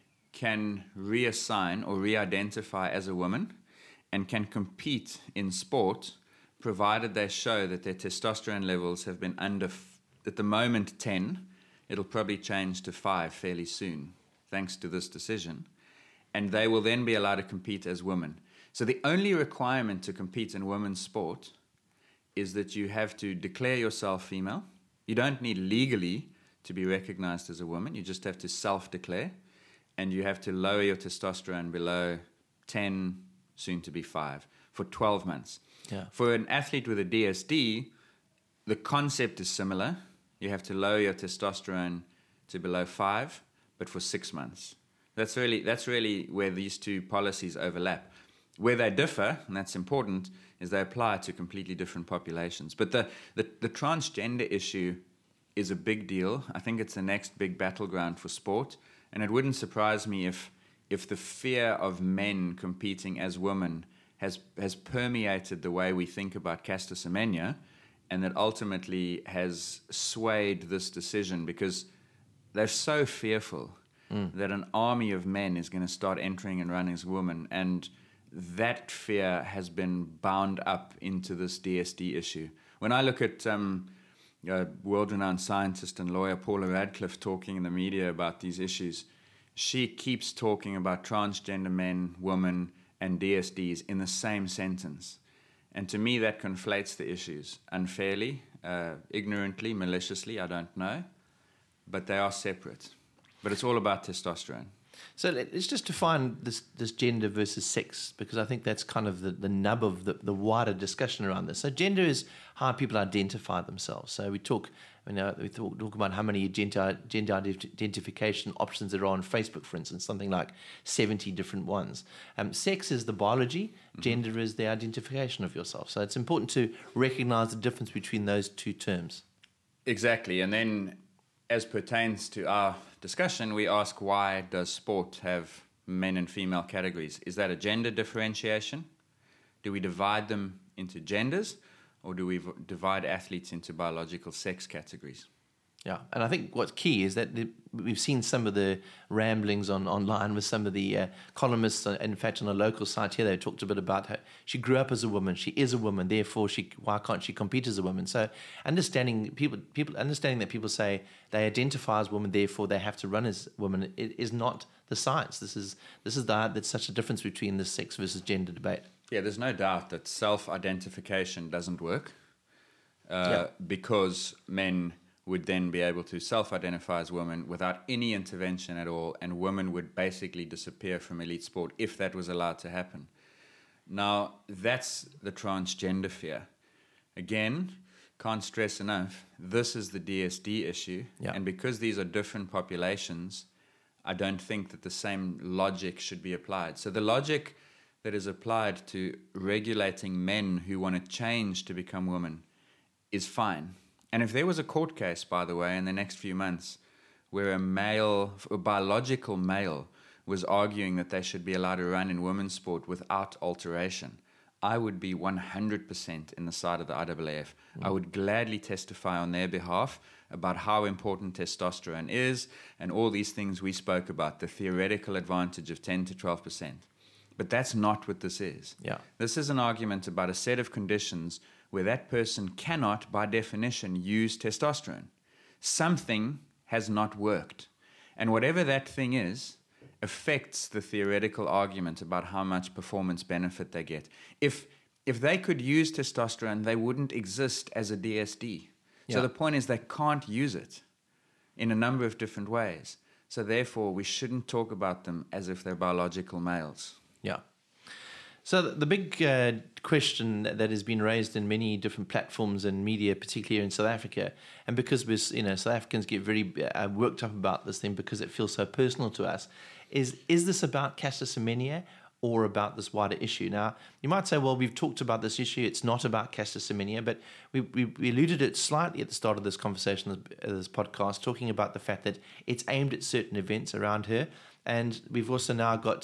can reassign or re-identify as a woman and can compete in sport provided they show that their testosterone levels have been under, at the moment, 10. It'll probably change to 5 fairly soon, thanks to this decision. And they will then be allowed to compete as women. So the only requirement to compete in women's sport is that you have to declare yourself female. You don't need legally to be recognized as a woman. You just have to self-declare. And you have to lower your testosterone below 10, soon to be 5, for 12 months. Yeah. For an athlete with a DSD, the concept is similar. You have to lower your testosterone to below 5, but for 6 months. That's really where these two policies overlap. Where they differ, and that's important, is they apply to completely different populations. But the transgender issue is a big deal. I think it's the next big battleground for sport. And it wouldn't surprise me if the fear of men competing as women has permeated the way we think about Caster Semenya, and that ultimately has swayed this decision because they're so fearful that an army of men is going to start entering and running as women. And that fear has been bound up into this DSD issue. When I look at world-renowned scientist and lawyer Paula Radcliffe talking in the media about these issues, she keeps talking about transgender men, women, and DSDs in the same sentence. And to me, that conflates the issues unfairly, ignorantly, maliciously, I don't know. But they are separate. But it's all about testosterone. So let's just define this gender versus sex, because I think that's kind of the nub of the wider discussion around this. So gender is how people identify themselves. So we talk about how many gender identification options there are on Facebook, for instance, something like 70 different ones. Sex is the biology, gender is the identification of yourself. So it's important to recognize the difference between those two terms. Exactly. And then as pertains to our discussion, we ask, why does sport have men and female categories? Is that a gender differentiation? Do we divide them into genders, or do we divide athletes into biological sex categories? Yeah, and I think what's key is that we've seen some of the ramblings online with some of the columnists. In fact, on a local site here, they talked a bit about her. She grew up as a woman. She is a woman. Therefore, why can't she compete as a woman? So, understanding understanding that people say they identify as women, therefore they have to run as women, is not the science. This is there's such a difference between the sex versus gender debate. Yeah, there's no doubt that self-identification doesn't work because men would then be able to self-identify as women without any intervention at all, and women would basically disappear from elite sport if that was allowed to happen. Now, that's the transgender fear. Again, can't stress enough, this is the DSD issue, and because these are different populations, I don't think that the same logic should be applied. So the logic that is applied to regulating men who want to change to become women is fine. And if there was a court case, by the way, in the next few months, where a biological male was arguing that they should be allowed to run in women's sport without alteration, I would be 100% in the side of the IAAF. I would gladly testify on their behalf about how important testosterone is and all these things we spoke about, the theoretical advantage of 10 to 12%. But that's not what this is. Yeah. This is an argument about a set of conditions where that person cannot, by definition, use testosterone. Something has not worked. And whatever that thing is, affects the theoretical argument about how much performance benefit they get. If they could use testosterone, they wouldn't exist as a DSD. So the point is they can't use it in a number of different ways. So therefore, we shouldn't talk about them as if they're biological males. Yeah. So the big question that has been raised in many different platforms and media, particularly in South Africa, and because South Africans get very worked up about this thing because it feels so personal to us, is this about Caster Semenya or about this wider issue? Now, you might say, well, we've talked about this issue. It's not about Caster Semenya, but we alluded it slightly at the start of this conversation, this podcast, talking about the fact that it's aimed at certain events around her. And we've also now got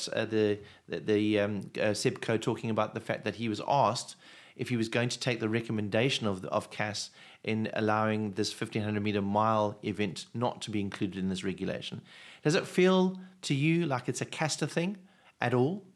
Sebco talking about the fact that he was asked if he was going to take the recommendation of CAS in allowing this 1,500-meter mile event not to be included in this regulation. Does it feel to you like it's a Caster thing at all?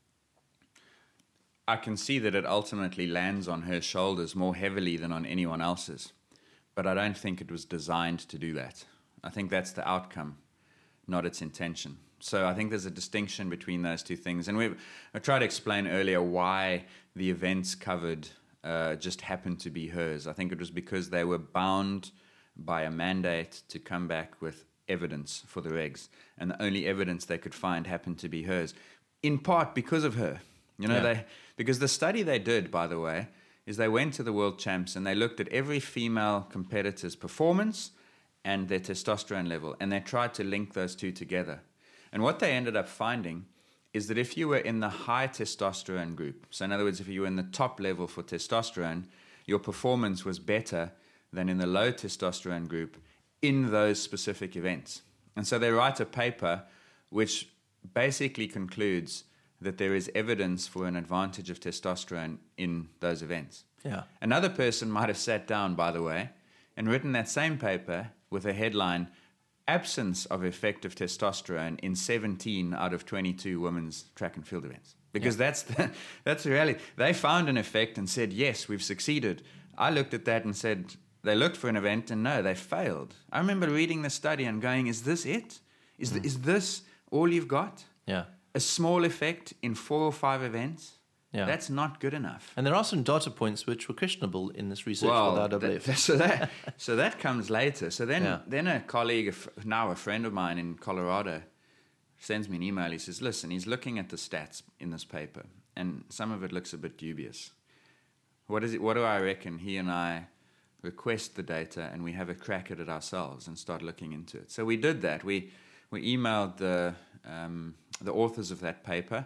I can see that it ultimately lands on her shoulders more heavily than on anyone else's. But I don't think it was designed to do that. I think that's the outcome, not its intention. So I think there's a distinction between those two things. And I tried to explain earlier why the events covered just happened to be hers. I think it was because they were bound by a mandate to come back with evidence for the regs. And the only evidence they could find happened to be hers, in part because of her. Because the study they did, by the way, is they went to the world champs and they looked at every female competitor's performance and their testosterone level, and they tried to link those two together. And what they ended up finding is that if you were in the high testosterone group, so in other words, if you were in the top level for testosterone, your performance was better than in the low testosterone group in those specific events. And so they write a paper which basically concludes that there is evidence for an advantage of testosterone in those events. Yeah. Another person might have sat down, by the way, and written that same paper with a headline, absence of effective testosterone in 17 out of 22 women's track and field events. Because that's the reality. They found an effect and said, yes, we've succeeded. I looked at that and said, they looked for an event and no, they failed. I remember reading the study and going, is this it? Is this all you've got? Yeah. A small effect in 4 or 5 events? Yeah. That's not good enough. And there are some data points which were questionable in this research with RWF. So that comes later. So then a colleague, now a friend of mine in Colorado, sends me an email. He says, listen, he's looking at the stats in this paper, and some of it looks a bit dubious. What is it? What do I reckon? He and I request the data, and we have a crack at it ourselves and start looking into it. So we did that. We emailed the authors of that paper,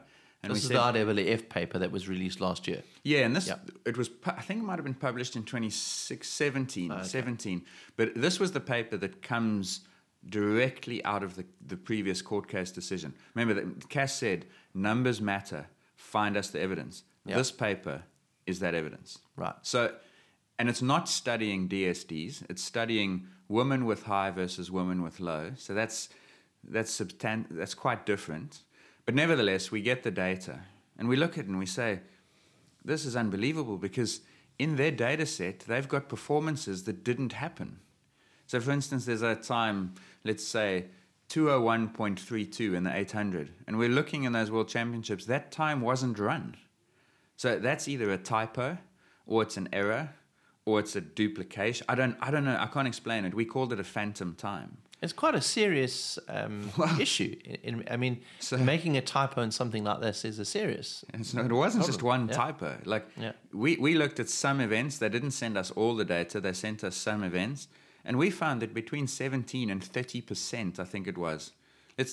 And This is the IAAF paper that was released last year. Yeah, and this, Yeah. it was, I think it might have been published in 2017, okay. 17. But this was the paper that comes directly out of the previous court case decision. Remember, that Cass said, numbers matter, find us the evidence. Yeah. This paper is that evidence. Right. So, and it's not studying DSDs, it's studying women with high versus women with low. So that's quite different. But nevertheless, we get the data and we look at it and we say, this is unbelievable, because in their data set, they've got performances that didn't happen. So, for instance, there's a time, let's say, 201.32 in the 800, and we're looking in those World Championships, that time wasn't run. So that's either a typo, or it's an error, or it's a duplication. I don't know. I can't explain it. We called it a phantom time. It's quite a serious issue. Making a typo in something like this is a serious. And so it wasn't problem. just one Yeah. typo. Like Yeah. we looked at some events. They didn't send us all the data. They sent us some events, and we found that between 17 and 30%, I think it was. Let's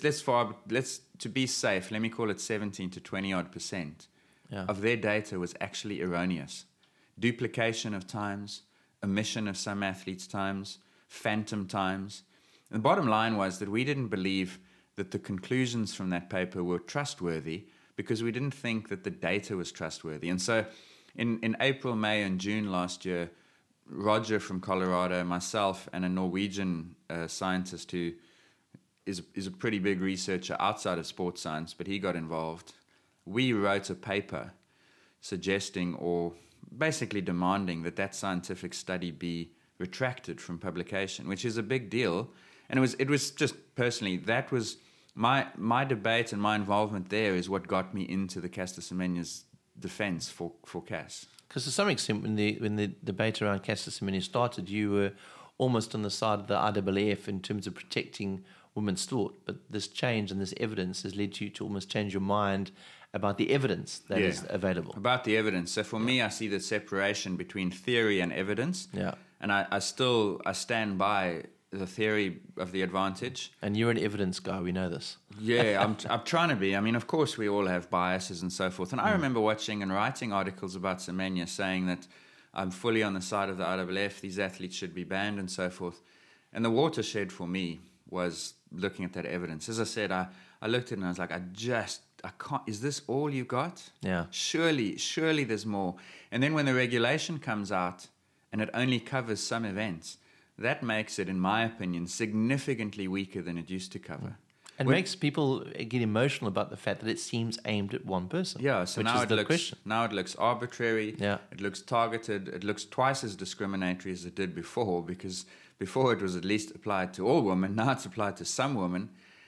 to be safe. Let me call it 17 to 20% Yeah. of their data was actually erroneous. Duplication of times, omission of some athletes' times, phantom times. And the bottom line was that we didn't believe that the conclusions from that paper were trustworthy, because we didn't think that the data was trustworthy. And so in April, May, and June last year, Roger from Colorado, myself, and a Norwegian scientist who is a pretty big researcher outside of sports science, but he got involved. We wrote a paper suggesting, or basically demanding, that scientific study be retracted from publication, which is a big deal. And it was just personally, that was my debate, and my involvement there is what got me into the Caster Semenya's defense for Cass. Because to some extent, when the debate around Caster Semenya started, you were almost on the side of the IAAF in terms of protecting women's sport. But this change and this evidence has led you to almost change your mind about the evidence that is available. About the evidence. So for me, I see the separation between theory and evidence. Yeah. And I stand by the theory of the advantage. And you're an evidence guy, we know this. Yeah, I'm trying to be. I mean, of course, we all have biases and so forth. And I remember watching and writing articles about Semenya saying that I'm fully on the side of the IAAF, these athletes should be banned and so forth. And the watershed for me was looking at that evidence. As I said, I looked at it and I was like, I can't, is this all you got? Yeah. Surely there's more. And then when the regulation comes out and it only covers some events, that makes it, in my opinion, significantly weaker than it used to cover. And makes people get emotional about the fact that it seems aimed at one person. Yeah, so which now is the question. Now it looks arbitrary. Yeah. It looks targeted. It looks twice as discriminatory as it did before, because before it was at least applied to all women. Now it's applied to some women.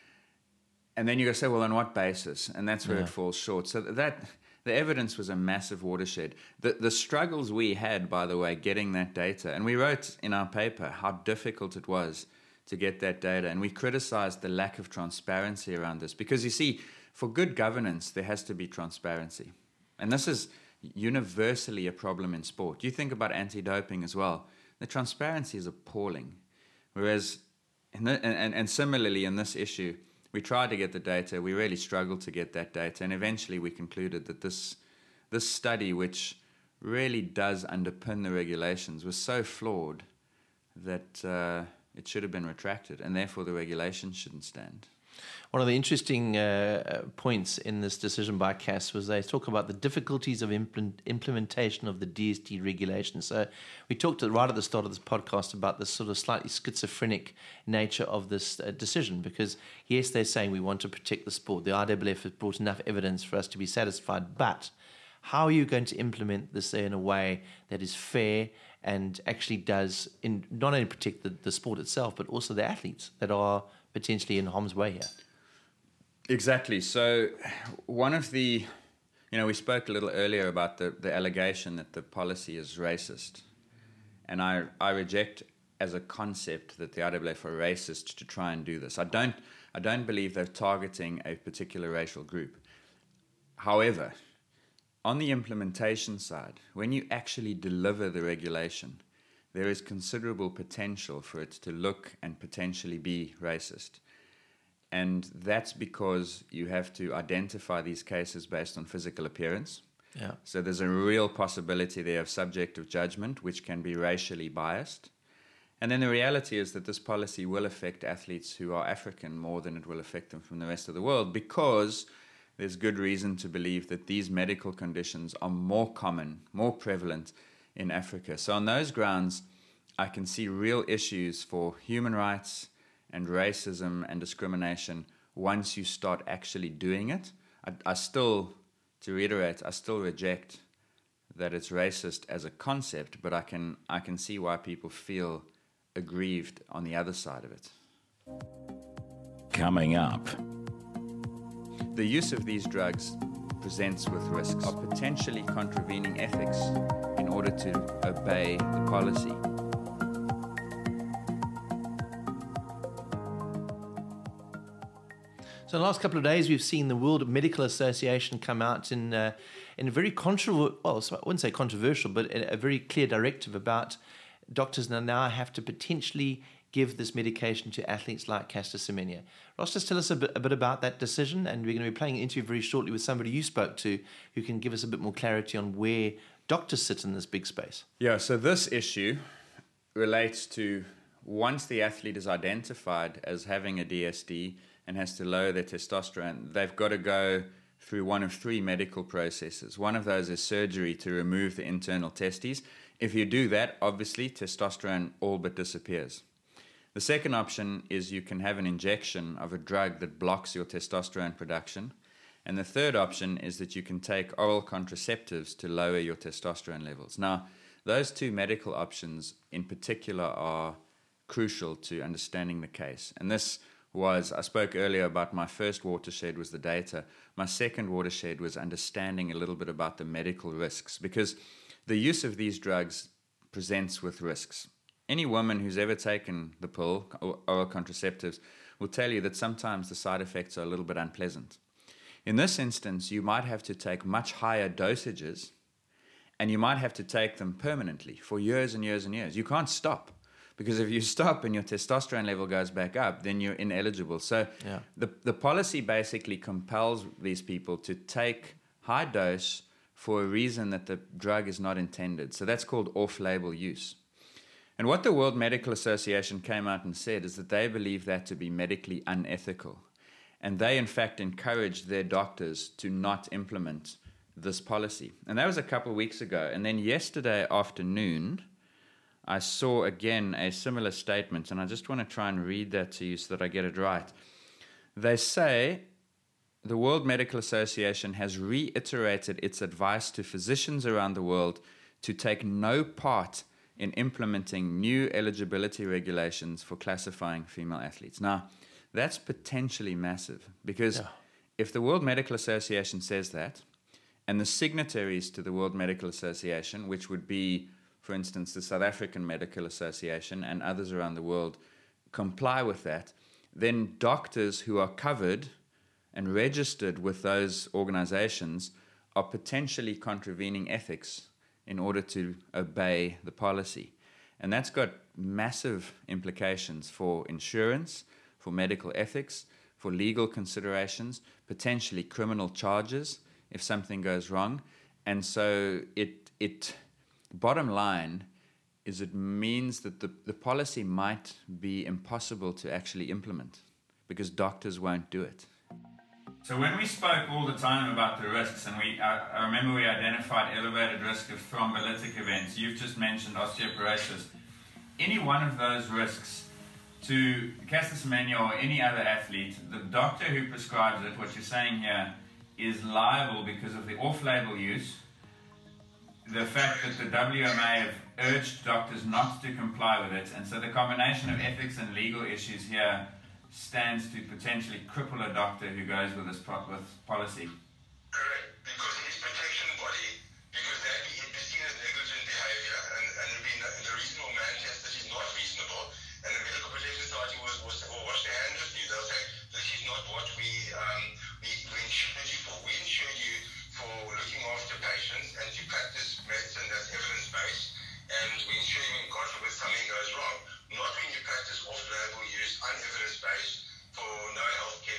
And then you go say, well, on what basis? And that's where it falls short. So the evidence was a massive watershed. The struggles we had, by the way, getting that data, and we wrote in our paper how difficult it was to get that data, and we criticized the lack of transparency around this, because you see, for good governance, there has to be transparency. And this is universally a problem in sport. You think about anti-doping as well. The transparency is appalling. Whereas, and similarly in this issue, we tried to get the data, we really struggled to get that data, and eventually we concluded that this study, which really does underpin the regulations, was so flawed that it should have been retracted, and therefore the regulations shouldn't stand. One of the interesting points in this decision by CAS was they talk about the difficulties of implementation of the DSD regulation. So we talked right at the start of this podcast about this sort of slightly schizophrenic nature of this decision, because yes, they're saying we want to protect the sport. The IAAF has brought enough evidence for us to be satisfied, but how are you going to implement this in a way that is fair and actually does not only protect the sport itself, but also the athletes that are potentially in harm's way here? Exactly. So one of the, we spoke a little earlier about the allegation that the policy is racist. And I reject as a concept that the IAAF are racist to try and do this. I don't believe they're targeting a particular racial group. However, on the implementation side, when you actually deliver the regulation, there is considerable potential for it to look and potentially be racist. And that's because you have to identify these cases based on physical appearance. Yeah. So there's a real possibility there of subjective judgment, which can be racially biased. And then the reality is that this policy will affect athletes who are African more than it will affect them from the rest of the world, because there's good reason to believe that these medical conditions are more common, more prevalent in Africa. So on those grounds, I can see real issues for human rights and racism and discrimination once you start actually doing it. I still, to reiterate, I still reject that it's racist as a concept, but I can see why people feel aggrieved on the other side of it. Coming up. The use of these drugs presents with risks of potentially contravening ethics in order to obey the policy. So in the last couple of days, we've seen the World Medical Association come out in a very controversial, well, I wouldn't say controversial, but a very clear directive about doctors now have to potentially give this medication to athletes like Caster Semenya. Ross, just tell us a bit about that decision, and we're going to be playing an interview very shortly with somebody you spoke to who can give us a bit more clarity on where doctors sit in this big space. Yeah, so this issue relates to once the athlete is identified as having a DSD and has to lower their testosterone, they've got to go through one of three medical processes. One of those is surgery to remove the internal testes. If you do that, obviously, testosterone all but disappears. The second option is you can have an injection of a drug that blocks your testosterone production. And the third option is that you can take oral contraceptives to lower your testosterone levels. Now, those two medical options in particular are crucial to understanding the case. And this was, I spoke earlier about my first watershed was the data. My second watershed was understanding a little bit about the medical risks, because the use of these drugs presents with risks. Any woman who's ever taken the pill, oral contraceptives, will tell you that sometimes the side effects are a little bit unpleasant. In this instance, you might have to take much higher dosages, and you might have to take them permanently for years and years and years. You can't stop, because if you stop and your testosterone level goes back up, then you're ineligible. So the policy basically compels these people to take high dose for a reason that the drug is not intended. So that's called off-label use. And what the World Medical Association came out and said is that they believe that to be medically unethical. And they, in fact, encouraged their doctors to not implement this policy. And that was a couple of weeks ago. And then yesterday afternoon, I saw again a similar statement. And I just want to try and read that to you so that I get it right. They say the World Medical Association has reiterated its advice to physicians around the world to take no part in implementing new eligibility regulations for classifying female athletes. Now, that's potentially massive, because if the World Medical Association says that, and the signatories to the World Medical Association, which would be, for instance, the South African Medical Association and others around the world, comply with that, then doctors who are covered and registered with those organizations are potentially contravening ethics in order to obey the policy. And that's got massive implications for insurance, for medical ethics, for legal considerations, potentially criminal charges if something goes wrong. And so it bottom line is it means that the policy might be impossible to actually implement because doctors won't do it. So when we spoke all the time about the risks, and I remember we identified elevated risk of thrombolytic events. You've just mentioned osteoporosis. Any one of those risks to Caster Semenya or any other athlete, the doctor who prescribes it, what you're saying here, is liable because of the off-label use, the fact that the WMA have urged doctors not to comply with it, and so the combination of ethics and legal issues here stands to potentially cripple a doctor who goes with this policy. Correct, because his protection body, because that be seen as negligent behavior, and the reasonable man test that he's not reasonable, and the Medical Protection Society will wash their hands of you. They'll say, this is not what we insured you for. We insured you for looking after patients and to practice medicine that's evidence-based, and we insure you when, God forbid, something goes wrong. Not when you practice off-label use, unevidence-based, for no health care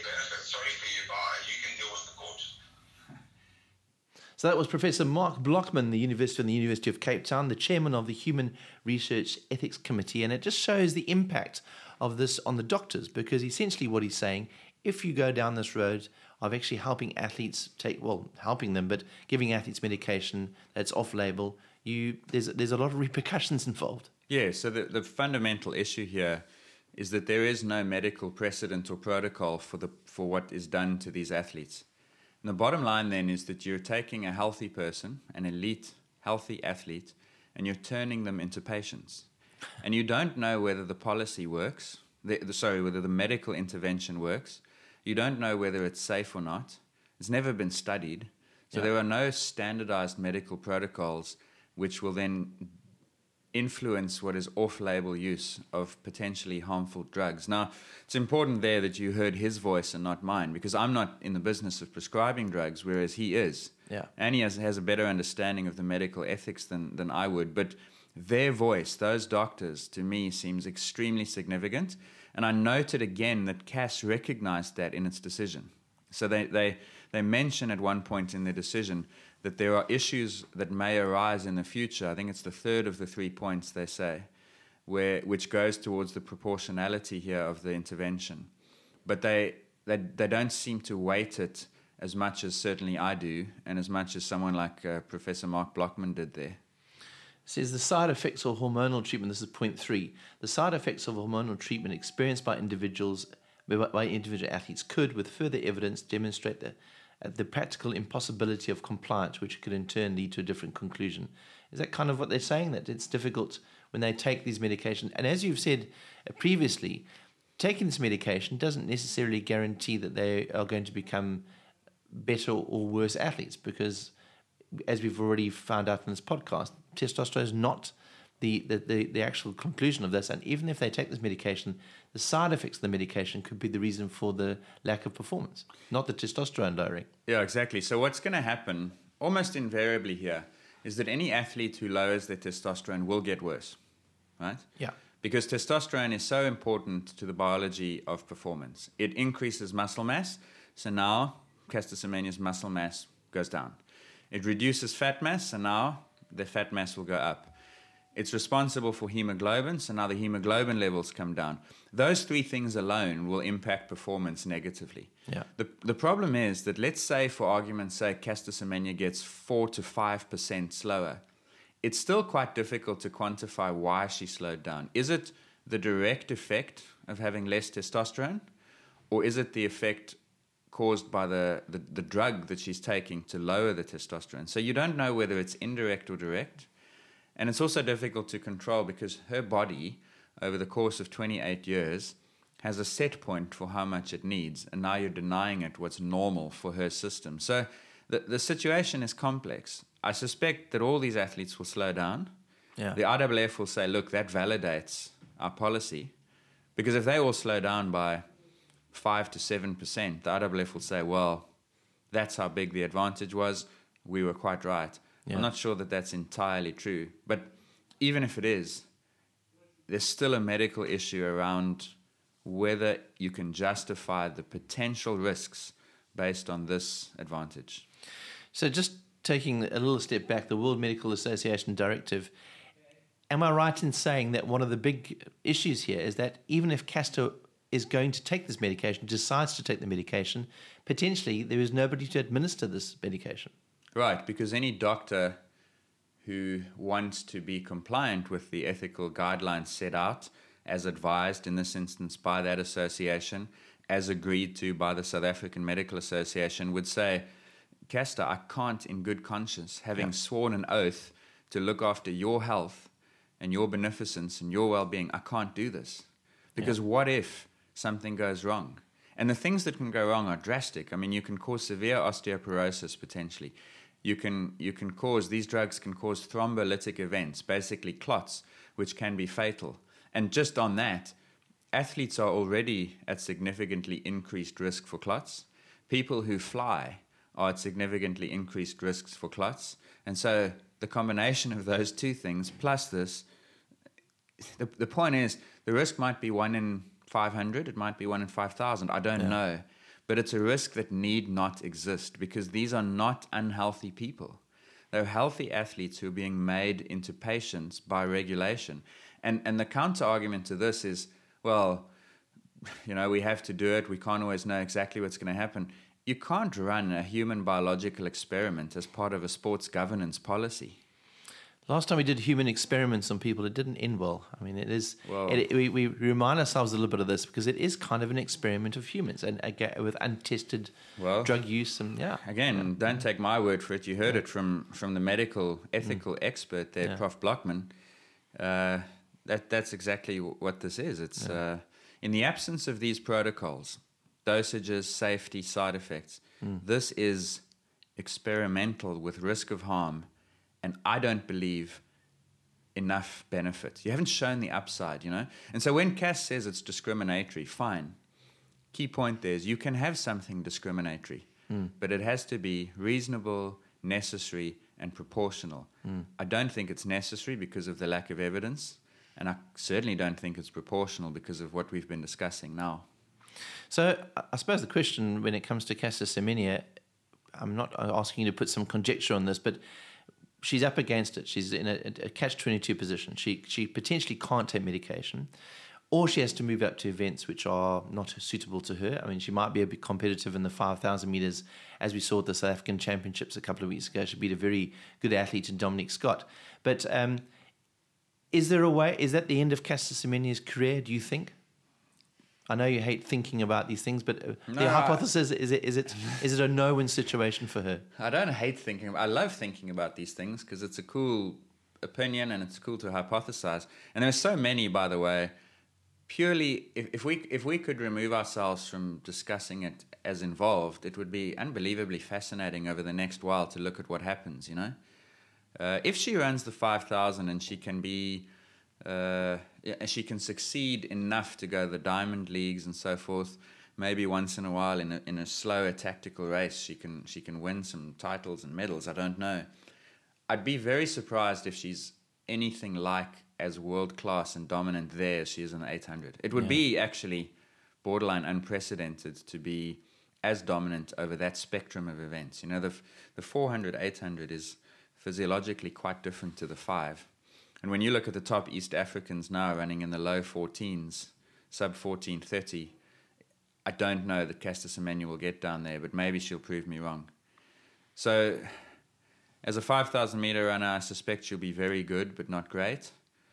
So that was Professor Mark Blockman, the University of Cape Town, the chairman of the Human Research Ethics Committee. And it just shows the impact of this on the doctors, because essentially what he's saying, if you go down this road of actually helping athletes helping them, but giving athletes medication that's off-label, there's a lot of repercussions involved. Yeah, so the fundamental issue here is that there is no medical precedent or protocol for what is done to these athletes. And the bottom line then is that you're taking a healthy person, an elite, healthy athlete, and you're turning them into patients. And you don't know whether the policy works, whether the medical intervention works. You don't know whether it's safe or not. It's never been studied. So there are no standardized medical protocols which will then influence what is off-label use of potentially harmful drugs. Now, it's important there that you heard his voice and not mine, because I'm not in the business of prescribing drugs, whereas he is. Yeah. And he has a better understanding of the medical ethics than I would. But their voice, those doctors, to me, seems extremely significant. And I noted again that CAS recognized that in its decision. So they mention at one point in their decision that there are issues that may arise in the future. I think it's the third of the 3 points they say, which goes towards the proportionality here of the intervention. But they don't seem to weight it as much as certainly I do, and as much as someone like Professor Mark Blockman did there. It says the side effects of hormonal treatment, this is point 3, the side effects of hormonal treatment experienced by individual athletes could, with further evidence, demonstrate the practical impossibility of compliance, which could in turn lead to a different conclusion. Is that kind of what they're saying, that it's difficult when they take these medications? And as you've said previously, taking this medication doesn't necessarily guarantee that they are going to become better or worse athletes, because as we've already found out in this podcast, testosterone is not the actual conclusion of this. And even if they take this medication, the side effects of the medication could be the reason for the lack of performance, not the testosterone lowering. Yeah, exactly. So what's going to happen almost invariably here is that any athlete who lowers their testosterone will get worse, right? Yeah. Because testosterone is so important to the biology of performance. It increases muscle mass. So now Caster Semenia's muscle mass goes down. It reduces fat mass, and now the fat mass will go up. It's responsible for hemoglobin, so now the hemoglobin levels come down. Those 3 things alone will impact performance negatively. Yeah. The problem is that, let's say, for argument's sake, Caster Semenya gets 4 to 5% slower. It's still quite difficult to quantify why she slowed down. Is it the direct effect of having less testosterone, or is it the effect caused by the drug that she's taking to lower the testosterone? So you don't know whether it's indirect or direct. And it's also difficult to control because her body, over the course of 28 years, has a set point for how much it needs. And now you're denying it what's normal for her system. So the situation is complex. I suspect that all these athletes will slow down. Yeah. The IAAF will say, look, that validates our policy. Because if they all slow down by 5 to 7%, the IAAF will say, well, that's how big the advantage was. We were quite right. Yeah. I'm not sure that that's entirely true. But even if it is, there's still a medical issue around whether you can justify the potential risks based on this advantage. So just taking a little step back, the World Medical Association directive, am I right in saying that one of the big issues here is that even if Caster is going to take this medication, decides to take the medication, potentially there is nobody to administer this medication? Right, because any doctor who wants to be compliant with the ethical guidelines set out, as advised in this instance by that association, as agreed to by the South African Medical Association, would say, Caster, I can't in good conscience, having sworn an oath to look after your health and your beneficence and your well-being, I can't do this. Because what if something goes wrong? And the things that can go wrong are drastic. I mean, you can cause severe osteoporosis potentially. These drugs can cause thrombolytic events, basically clots, which can be fatal. And just on that, athletes are already at significantly increased risk for clots. People who fly are at significantly increased risks for clots. And so the combination of those 2 things plus this, the point is the risk might be 1 in 500, it might be 1 in 5,000, I don't know. But it's a risk that need not exist because these are not unhealthy people. They're healthy athletes who are being made into patients by regulation. And the counter-argument to this is, well, we have to do it. We can't always know exactly what's going to happen. You can't run a human biological experiment as part of a sports governance policy. Last time we did human experiments on people, it didn't end well. I mean, it is. Well, we remind ourselves a little bit of this because it is kind of an experiment of humans and with untested drug use and Again, don't take my word for it. You heard it from the medical ethical expert there, Prof. Blockman. That's exactly what this is. It's in the absence of these protocols, dosages, safety, side effects. This is experimental with risk of harm. And I don't believe enough benefit. You haven't shown the upside, And so when Cass says it's discriminatory, fine. Key point there is you can have something discriminatory, but it has to be reasonable, necessary, and proportional. I don't think it's necessary because of the lack of evidence, and I certainly don't think it's proportional because of what we've been discussing now. So I suppose the question when it comes to Caster Semenya, I'm not asking you to put some conjecture on this, but she's up against it. She's in a catch-22 position. She potentially can't take medication, or she has to move up to events which are not suitable to her. I mean, she might be a bit competitive in the 5,000 meters, as we saw at the South African Championships a couple of weeks ago. She beat a very good athlete in Dominic Scott. But is there a way? Is that the end of Caster Semenya's career, do you think? I know you hate thinking about these things, but the hypothesis is it a no-win situation for her? I don't hate thinking. I love thinking about these things because it's a cool opinion and it's cool to hypothesize. And there's so many, by the way. Purely, if we could remove ourselves from discussing it as involved, it would be unbelievably fascinating over the next while to look at what happens. If she runs the 5,000 and she can be. She can succeed enough to go the Diamond Leagues and so forth. Maybe once in a while in a slower tactical race, she can win some titles and medals. I don't know. I'd be very surprised if she's anything like as world class and dominant there as she is in the 800. It would be actually borderline unprecedented to be as dominant over that spectrum of events. The 400, 800 is physiologically quite different to the 5. And when you look at the top East Africans now running in the low 14s, sub 14:30, I don't know that Caster Semenya will get down there, but maybe she'll prove me wrong. So as a 5,000 meter runner, I suspect she'll be very good, but not great.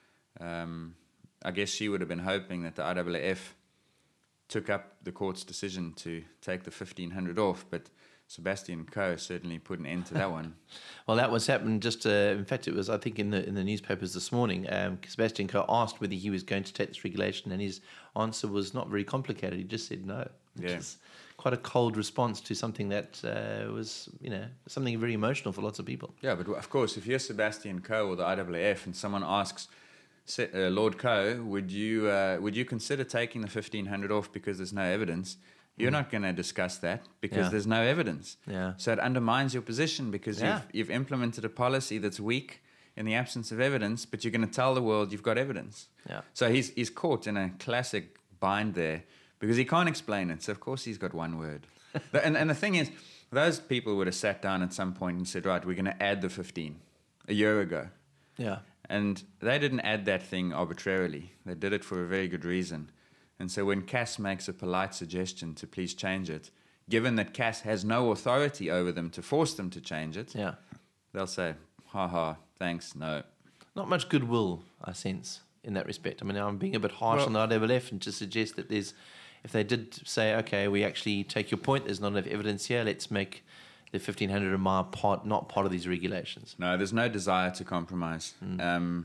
I guess she would have been hoping that the IAAF took up the court's decision to take the 1,500 off, but Sebastian Coe certainly put an end to that one. Well, that was happened just. In fact, it was I think in the newspapers this morning. Sebastian Coe asked whether he was going to take this regulation, and his answer was not very complicated. He just said no, which is quite a cold response to something that was something very emotional for lots of people. Yeah, but of course, if you're Sebastian Coe or the IAAF, and someone asks Lord Coe, would you consider taking the 1,500 off because there's no evidence? You're not going to discuss that because there's no evidence. Yeah. So it undermines your position because you've implemented a policy that's weak in the absence of evidence, but you're going to tell the world you've got evidence. Yeah. So he's caught in a classic bind there because he can't explain it. So of course he's got one word. and the thing is, those people would have sat down at some point and said, right, we're going to add the 15 a year ago. Yeah. And they didn't add that thing arbitrarily. They did it for a very good reason. And so when Cass makes a polite suggestion to please change it, given that Cass has no authority over them to force them to change it, they'll say, ha, thanks, no. Not much goodwill, I sense, in that respect. I mean, I'm being a bit harsh on the IAAF and to suggest that if they did say, okay, we actually take your point, there's not enough evidence here, let's make the 1,500 mile not part of these regulations. No, there's no desire to compromise. And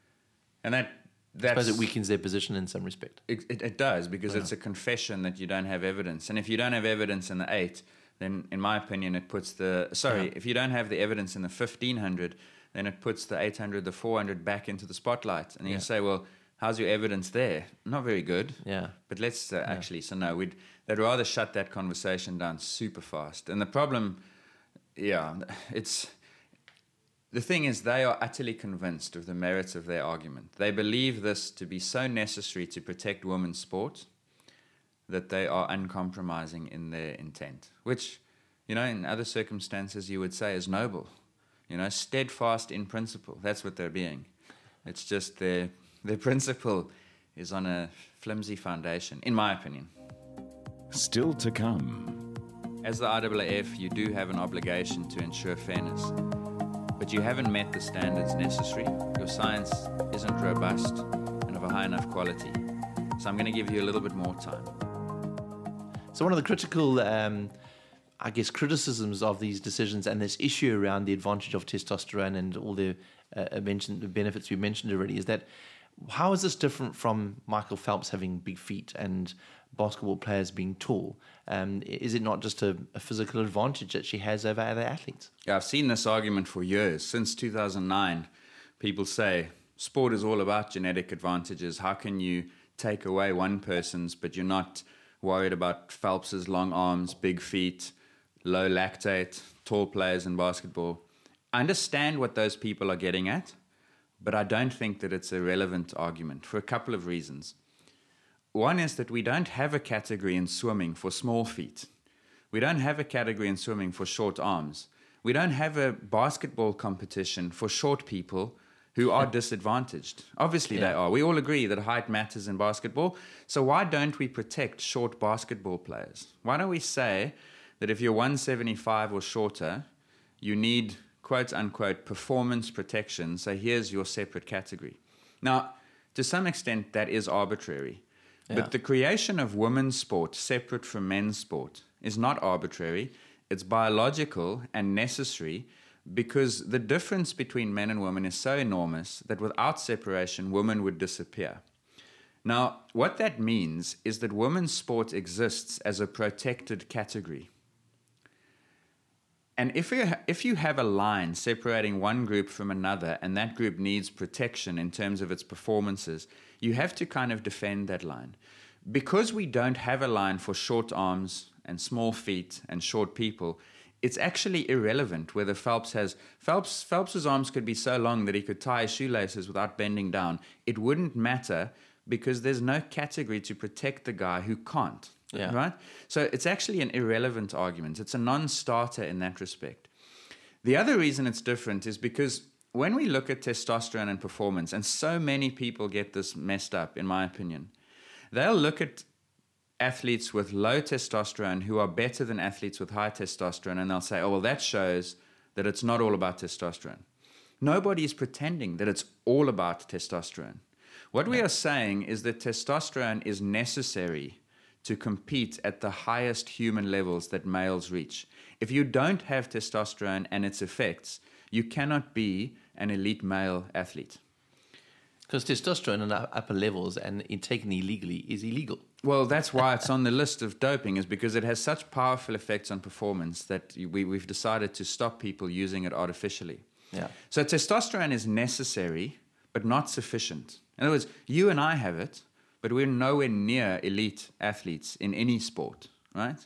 I suppose it weakens their position in some respect. It does, because it's a confession that you don't have evidence. And if you don't have evidence in the 8, then in my opinion it puts if you don't have the evidence in the 1,500, then it puts the 800, the 400 back into the spotlight. And you say, well, how's your evidence there? Not very good. Yeah. But let's they'd rather shut that conversation down super fast. And the problem, the thing is, they are utterly convinced of the merits of their argument. They believe this to be so necessary to protect women's sport that they are uncompromising in their intent, which, in other circumstances you would say is noble. Steadfast in principle. That's what they're being. It's just their principle is on a flimsy foundation, in my opinion. Still to come. As the IAAF, you do have an obligation to ensure fairness, but you haven't met the standards necessary. Your science isn't robust and of a high enough quality. So I'm going to give you a little bit more time. So one of the critical, criticisms of these decisions and this issue around the advantage of testosterone and all the benefits we mentioned already is that how is this different from Michael Phelps having big feet and basketball players being tall? Is it not just a physical advantage that she has over other athletes? Yeah, I've seen this argument for years. Since 2009, people say sport is all about genetic advantages. How can you take away one person's, but you're not worried about Phelps's long arms, big feet, low lactate, tall players in basketball? I understand what those people are getting at, but I don't think that it's a relevant argument for a couple of reasons. One is that we don't have a category in swimming for small feet. We don't have a category in swimming for short arms. We don't have a basketball competition for short people who are disadvantaged. Obviously they are. We all agree that height matters in basketball. So why don't we protect short basketball players? Why don't we say that if you're 175 or shorter, you need quote unquote performance protection, so here's your separate category. Now, to some extent that is arbitrary. Yeah. But the creation of women's sport separate from men's sport is not arbitrary. It's biological and necessary because the difference between men and women is so enormous that without separation, women would disappear. Now, what that means is that women's sport exists as a protected category. And if you have a line separating one group from another and that group needs protection in terms of its performances, you have to kind of defend that line. Because we don't have a line for short arms and small feet and short people, it's actually irrelevant whether Phelps's arms could be so long that he could tie his shoelaces without bending down. It wouldn't matter because there's no category to protect the guy who can't. Yeah. Right? So it's actually an irrelevant argument. It's a non-starter in that respect. The other reason it's different is because when we look at testosterone and performance, and so many people get this messed up, in my opinion, they'll look at athletes with low testosterone who are better than athletes with high testosterone, and they'll say, oh, well, that shows that it's not all about testosterone. Nobody is pretending that it's all about testosterone. What we are saying is that testosterone is necessary to compete at the highest human levels that males reach. If you don't have testosterone and its effects, you cannot be an elite male athlete. Because testosterone in upper levels and taken illegally is illegal. Well, that's why it's on the list of doping, is because it has such powerful effects on performance that we've decided to stop people using it artificially. Yeah. So testosterone is necessary, but not sufficient. In other words, you and I have it, but we're nowhere near elite athletes in any sport, right?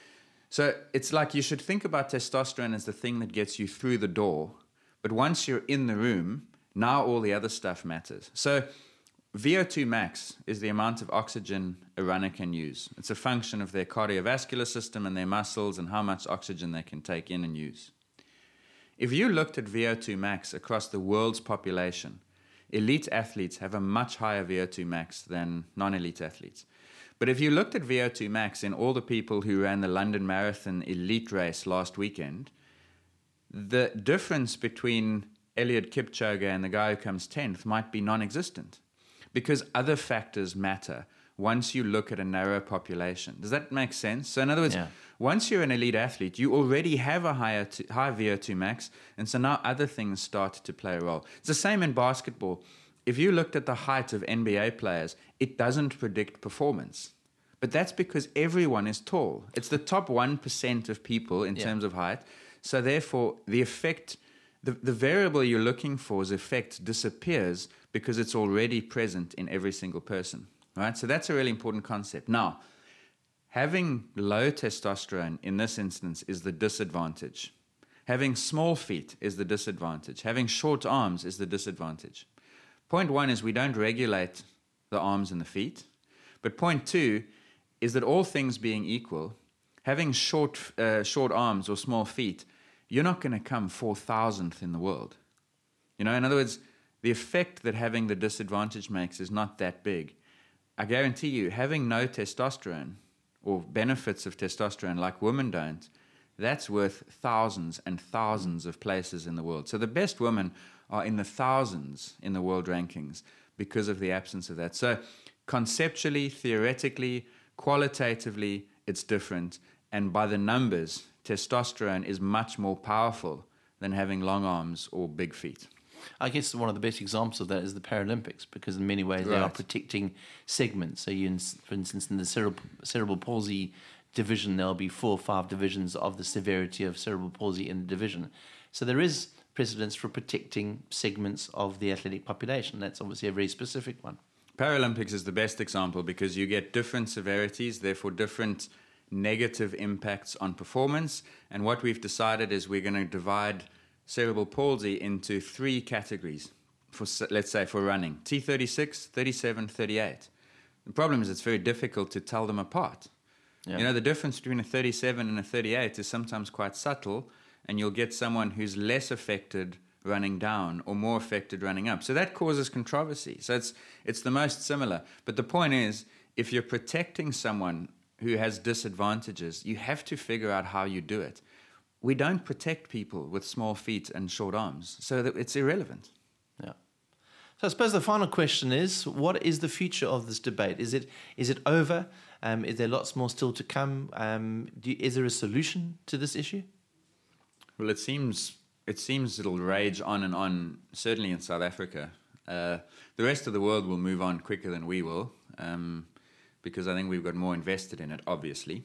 So it's like you should think about testosterone as the thing that gets you through the door, but once you're in the room, now all the other stuff matters. So VO2 max is the amount of oxygen a runner can use. It's a function of their cardiovascular system and their muscles and how much oxygen they can take in and use. If you looked at VO2 max across the world's population, elite athletes have a much higher VO2 max than non-elite athletes. But if you looked at VO2 max in all the people who ran the London Marathon elite race last weekend, the difference between Eliud Kipchoge and the guy who comes 10th might be non-existent because other factors matter once you look at a narrow population. Does that make sense? So in other words, once you're an elite athlete, you already have a high VO2 max, and so now other things start to play a role. It's the same in basketball. If you looked at the height of NBA players, it doesn't predict performance. But that's because everyone is tall. It's the top 1% of people in terms of height. So therefore, the effect, the variable you're looking for's effect disappears because it's already present in every single person. Right? So that's a really important concept. Now, having low testosterone in this instance is the disadvantage. Having small feet is the disadvantage. Having short arms is the disadvantage. Point one is we don't regulate the arms and the feet. But point two, is that all things being equal, having short arms or small feet, you're not going to come 4,000th in the world. In other words, the effect that having the disadvantage makes is not that big. I guarantee you, having no testosterone or benefits of testosterone like women don't, that's worth thousands and thousands of places in the world. So the best women are in the thousands in the world rankings because of the absence of that. So conceptually, theoretically, qualitatively, it's different. And by the numbers, testosterone is much more powerful than having long arms or big feet. I guess one of the best examples of that is the Paralympics, because in many ways they are protecting segments. So, for instance, in the cerebral palsy division, there'll be 4 or 5 divisions of the severity of cerebral palsy in the division. So there is precedence for protecting segments of the athletic population. That's obviously a very specific one. Paralympics is the best example because you get different severities, therefore different negative impacts on performance. And what we've decided is we're going to divide cerebral palsy into 3 categories, for let's say for running: T36, 37, 38. The problem is it's very difficult to tell them apart. Yeah. The difference between a 37 and a 38 is sometimes quite subtle, and you'll get someone who's less affected running down or more affected running up. So that causes controversy. So it's the most similar. But the point is, if you're protecting someone who has disadvantages, you have to figure out how you do it. We don't protect people with small feet and short arms, so that it's irrelevant. Yeah. So I suppose the final question is, what is the future of this debate? Is it over? Is there lots more still to come? Is there a solution to this issue? Well, it seems it'll rage on and on, certainly in South Africa. The rest of the world will move on quicker than we will, because I think we've got more invested in it, obviously.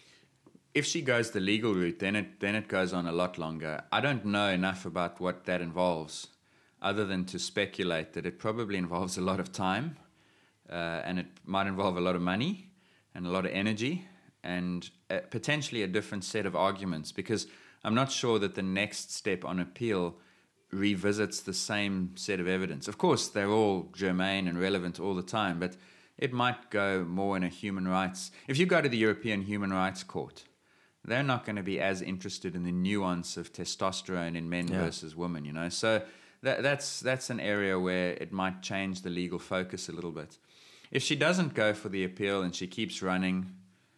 If she goes the legal route, then it goes on a lot longer. I don't know enough about what that involves, other than to speculate that it probably involves a lot of time, and it might involve a lot of money and a lot of energy, and potentially a different set of arguments, because I'm not sure that the next step on appeal revisits the same set of evidence. Of course, they're all germane and relevant all the time, but it might go more in a human rights. If you go to the European Human Rights Court, they're not going to be as interested in the nuance of testosterone in men versus women, So that's an area where it might change the legal focus a little bit. If she doesn't go for the appeal and she keeps running,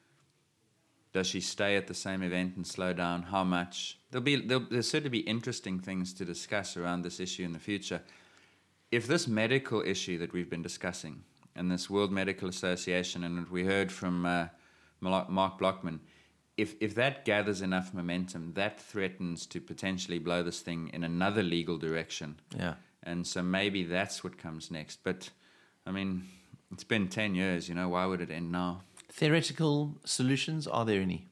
does she stay at the same event and slow down? How much? There's certainly be interesting things to discuss around this issue in the future. If this medical issue that we've been discussing and this World Medical Association, and we heard from Mark Blockman, if that gathers enough momentum, that threatens to potentially blow this thing in another legal direction. Yeah. And so maybe that's what comes next. But, I mean, it's been 10 years, why would it end now? Theoretical solutions, are there any?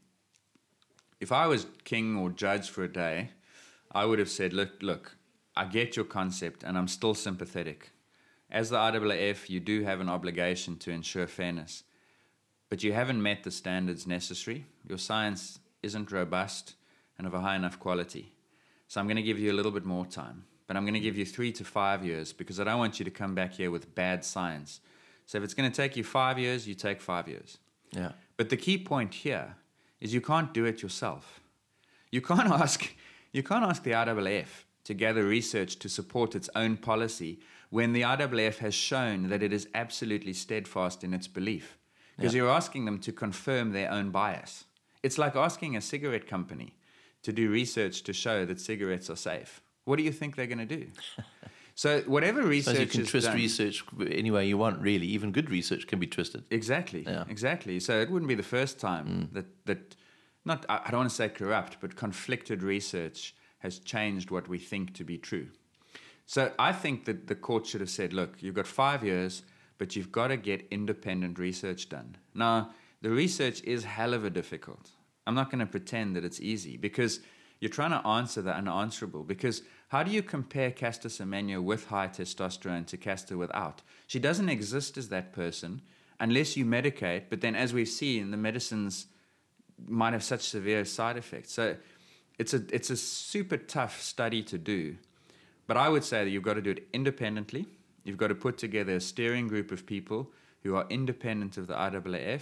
If I was king or judge for a day, I would have said, look, I get your concept and I'm still sympathetic. As the IAAF, you do have an obligation to ensure fairness. But you haven't met the standards necessary. Your science isn't robust and of a high enough quality. So I'm going to give you a little bit more time. But I'm going to give you 3 to 5 years because I don't want you to come back here with bad science. So if it's going to take you 5 years, you take 5 years. Yeah. But the key point here is you can't do it yourself. You can't ask the IAAF to gather research to support its own policy when the IAAF has shown that it is absolutely steadfast in its belief. Because you're asking them to confirm their own bias. It's like asking a cigarette company to do research to show that cigarettes are safe. What do you think they're going to do? So whatever research is done... So you can twist research any way you want, really. Even good research can be twisted. Exactly, exactly. So it wouldn't be the first time that not, I don't want to say corrupt, but conflicted research has changed what we think to be true. So I think that the court should have said, look, you've got 5 years... but you've got to get independent research done. Now, the research is hell of a difficult. I'm not going to pretend that it's easy because you're trying to answer the unanswerable. Because how do you compare Caster Semenya with high testosterone to Caster without? She doesn't exist as that person unless you medicate, but then as we've seen, the medicines might have such severe side effects. So it's a super tough study to do. But I would say that you've got to do it independently. You've got to put together a steering group of people who are independent of the IAAF,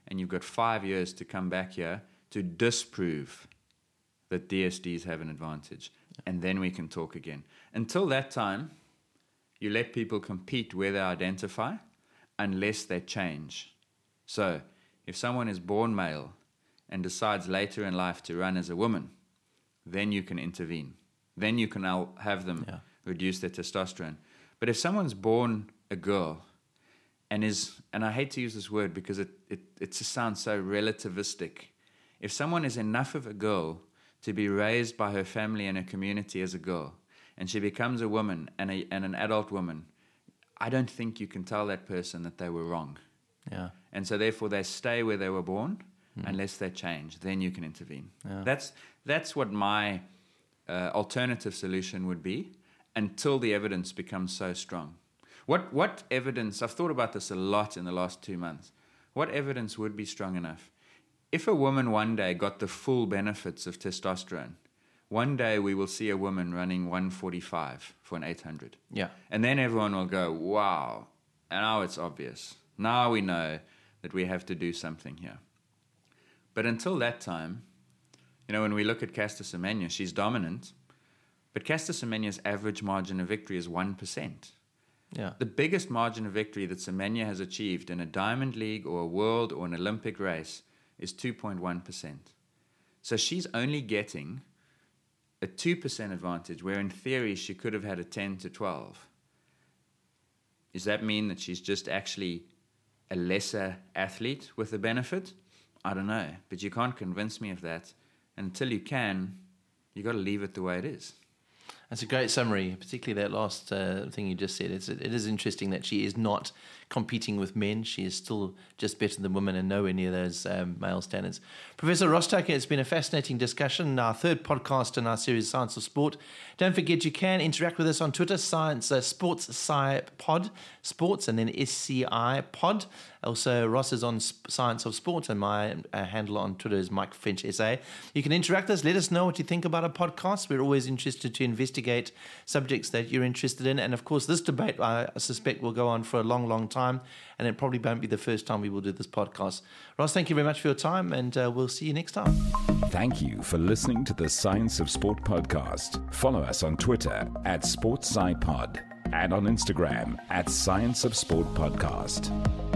and you've got 5 years to come back here to disprove that DSDs have an advantage. And then we can talk again. Until that time, you let people compete where they identify unless they change. So if someone is born male and decides later in life to run as a woman, then you can intervene. Then you can have them reduce their testosterone. But if someone's born a girl and I hate to use this word because it just sounds so relativistic. If someone is enough of a girl to be raised by her family and her community as a girl, and she becomes a woman and an adult woman, I don't think you can tell that person that they were wrong. Yeah. And so therefore they stay where they were born unless they change. Then you can intervene. Yeah. That's what my alternative solution would be until the evidence becomes so strong. What evidence, I've thought about this a lot in the last 2 months, what evidence would be strong enough? If a woman one day got the full benefits of testosterone, one day we will see a woman running 145 for an 800. Yeah. And then everyone will go, wow, and now it's obvious. Now we know that we have to do something here. But until that time, when we look at Caster Semenya, she's dominant, but Caster Semenya's average margin of victory is 1%. Yeah. The biggest margin of victory that Semenya has achieved in a Diamond League or a World or an Olympic race is 2.1%. So she's only getting a 2% advantage, where in theory she could have had a 10 to 12. Does that mean that she's just actually a lesser athlete with the benefit? I don't know, but you can't convince me of that. And until you can, you got to leave it the way it is. That's a great summary, particularly that last thing you just said. It is interesting that she is not competing with men. She is still just better than women and nowhere near those male standards. Professor Ross Tucker, it's been a fascinating discussion, our third podcast in our series, Science of Sport. Don't forget, you can interact with us on Twitter, Sports Sci Pod, Sports, and then SCI Pod. Also, Ross is on Science of Sport, and my handle on Twitter is Mike Finch SA. You can interact with us. Let us know what you think about our podcast. We're always interested to investigate subjects that you're interested in. And of course, this debate, I suspect, will go on for a long, long time. And it probably won't be the first time we will do this podcast. Ross, thank you very much for your time, and we'll see you next time. Thank you for listening to the Science of Sport podcast. Follow us on Twitter at SportsSciPod and on Instagram at Science of Sport Podcast.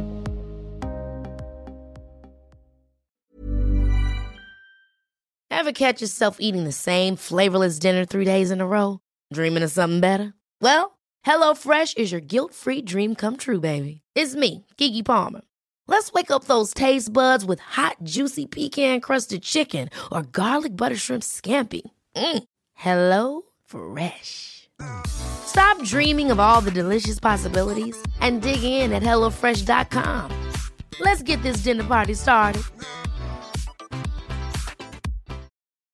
Ever catch yourself eating the same flavorless dinner 3 days in a row? Dreaming of something better? Well, HelloFresh is your guilt-free dream come true, baby. It's me, Keke Palmer. Let's wake up those taste buds with hot, juicy pecan-crusted chicken or garlic butter shrimp scampi. Hello Fresh. Stop dreaming of all the delicious possibilities and dig in at HelloFresh.com. Let's get this dinner party started.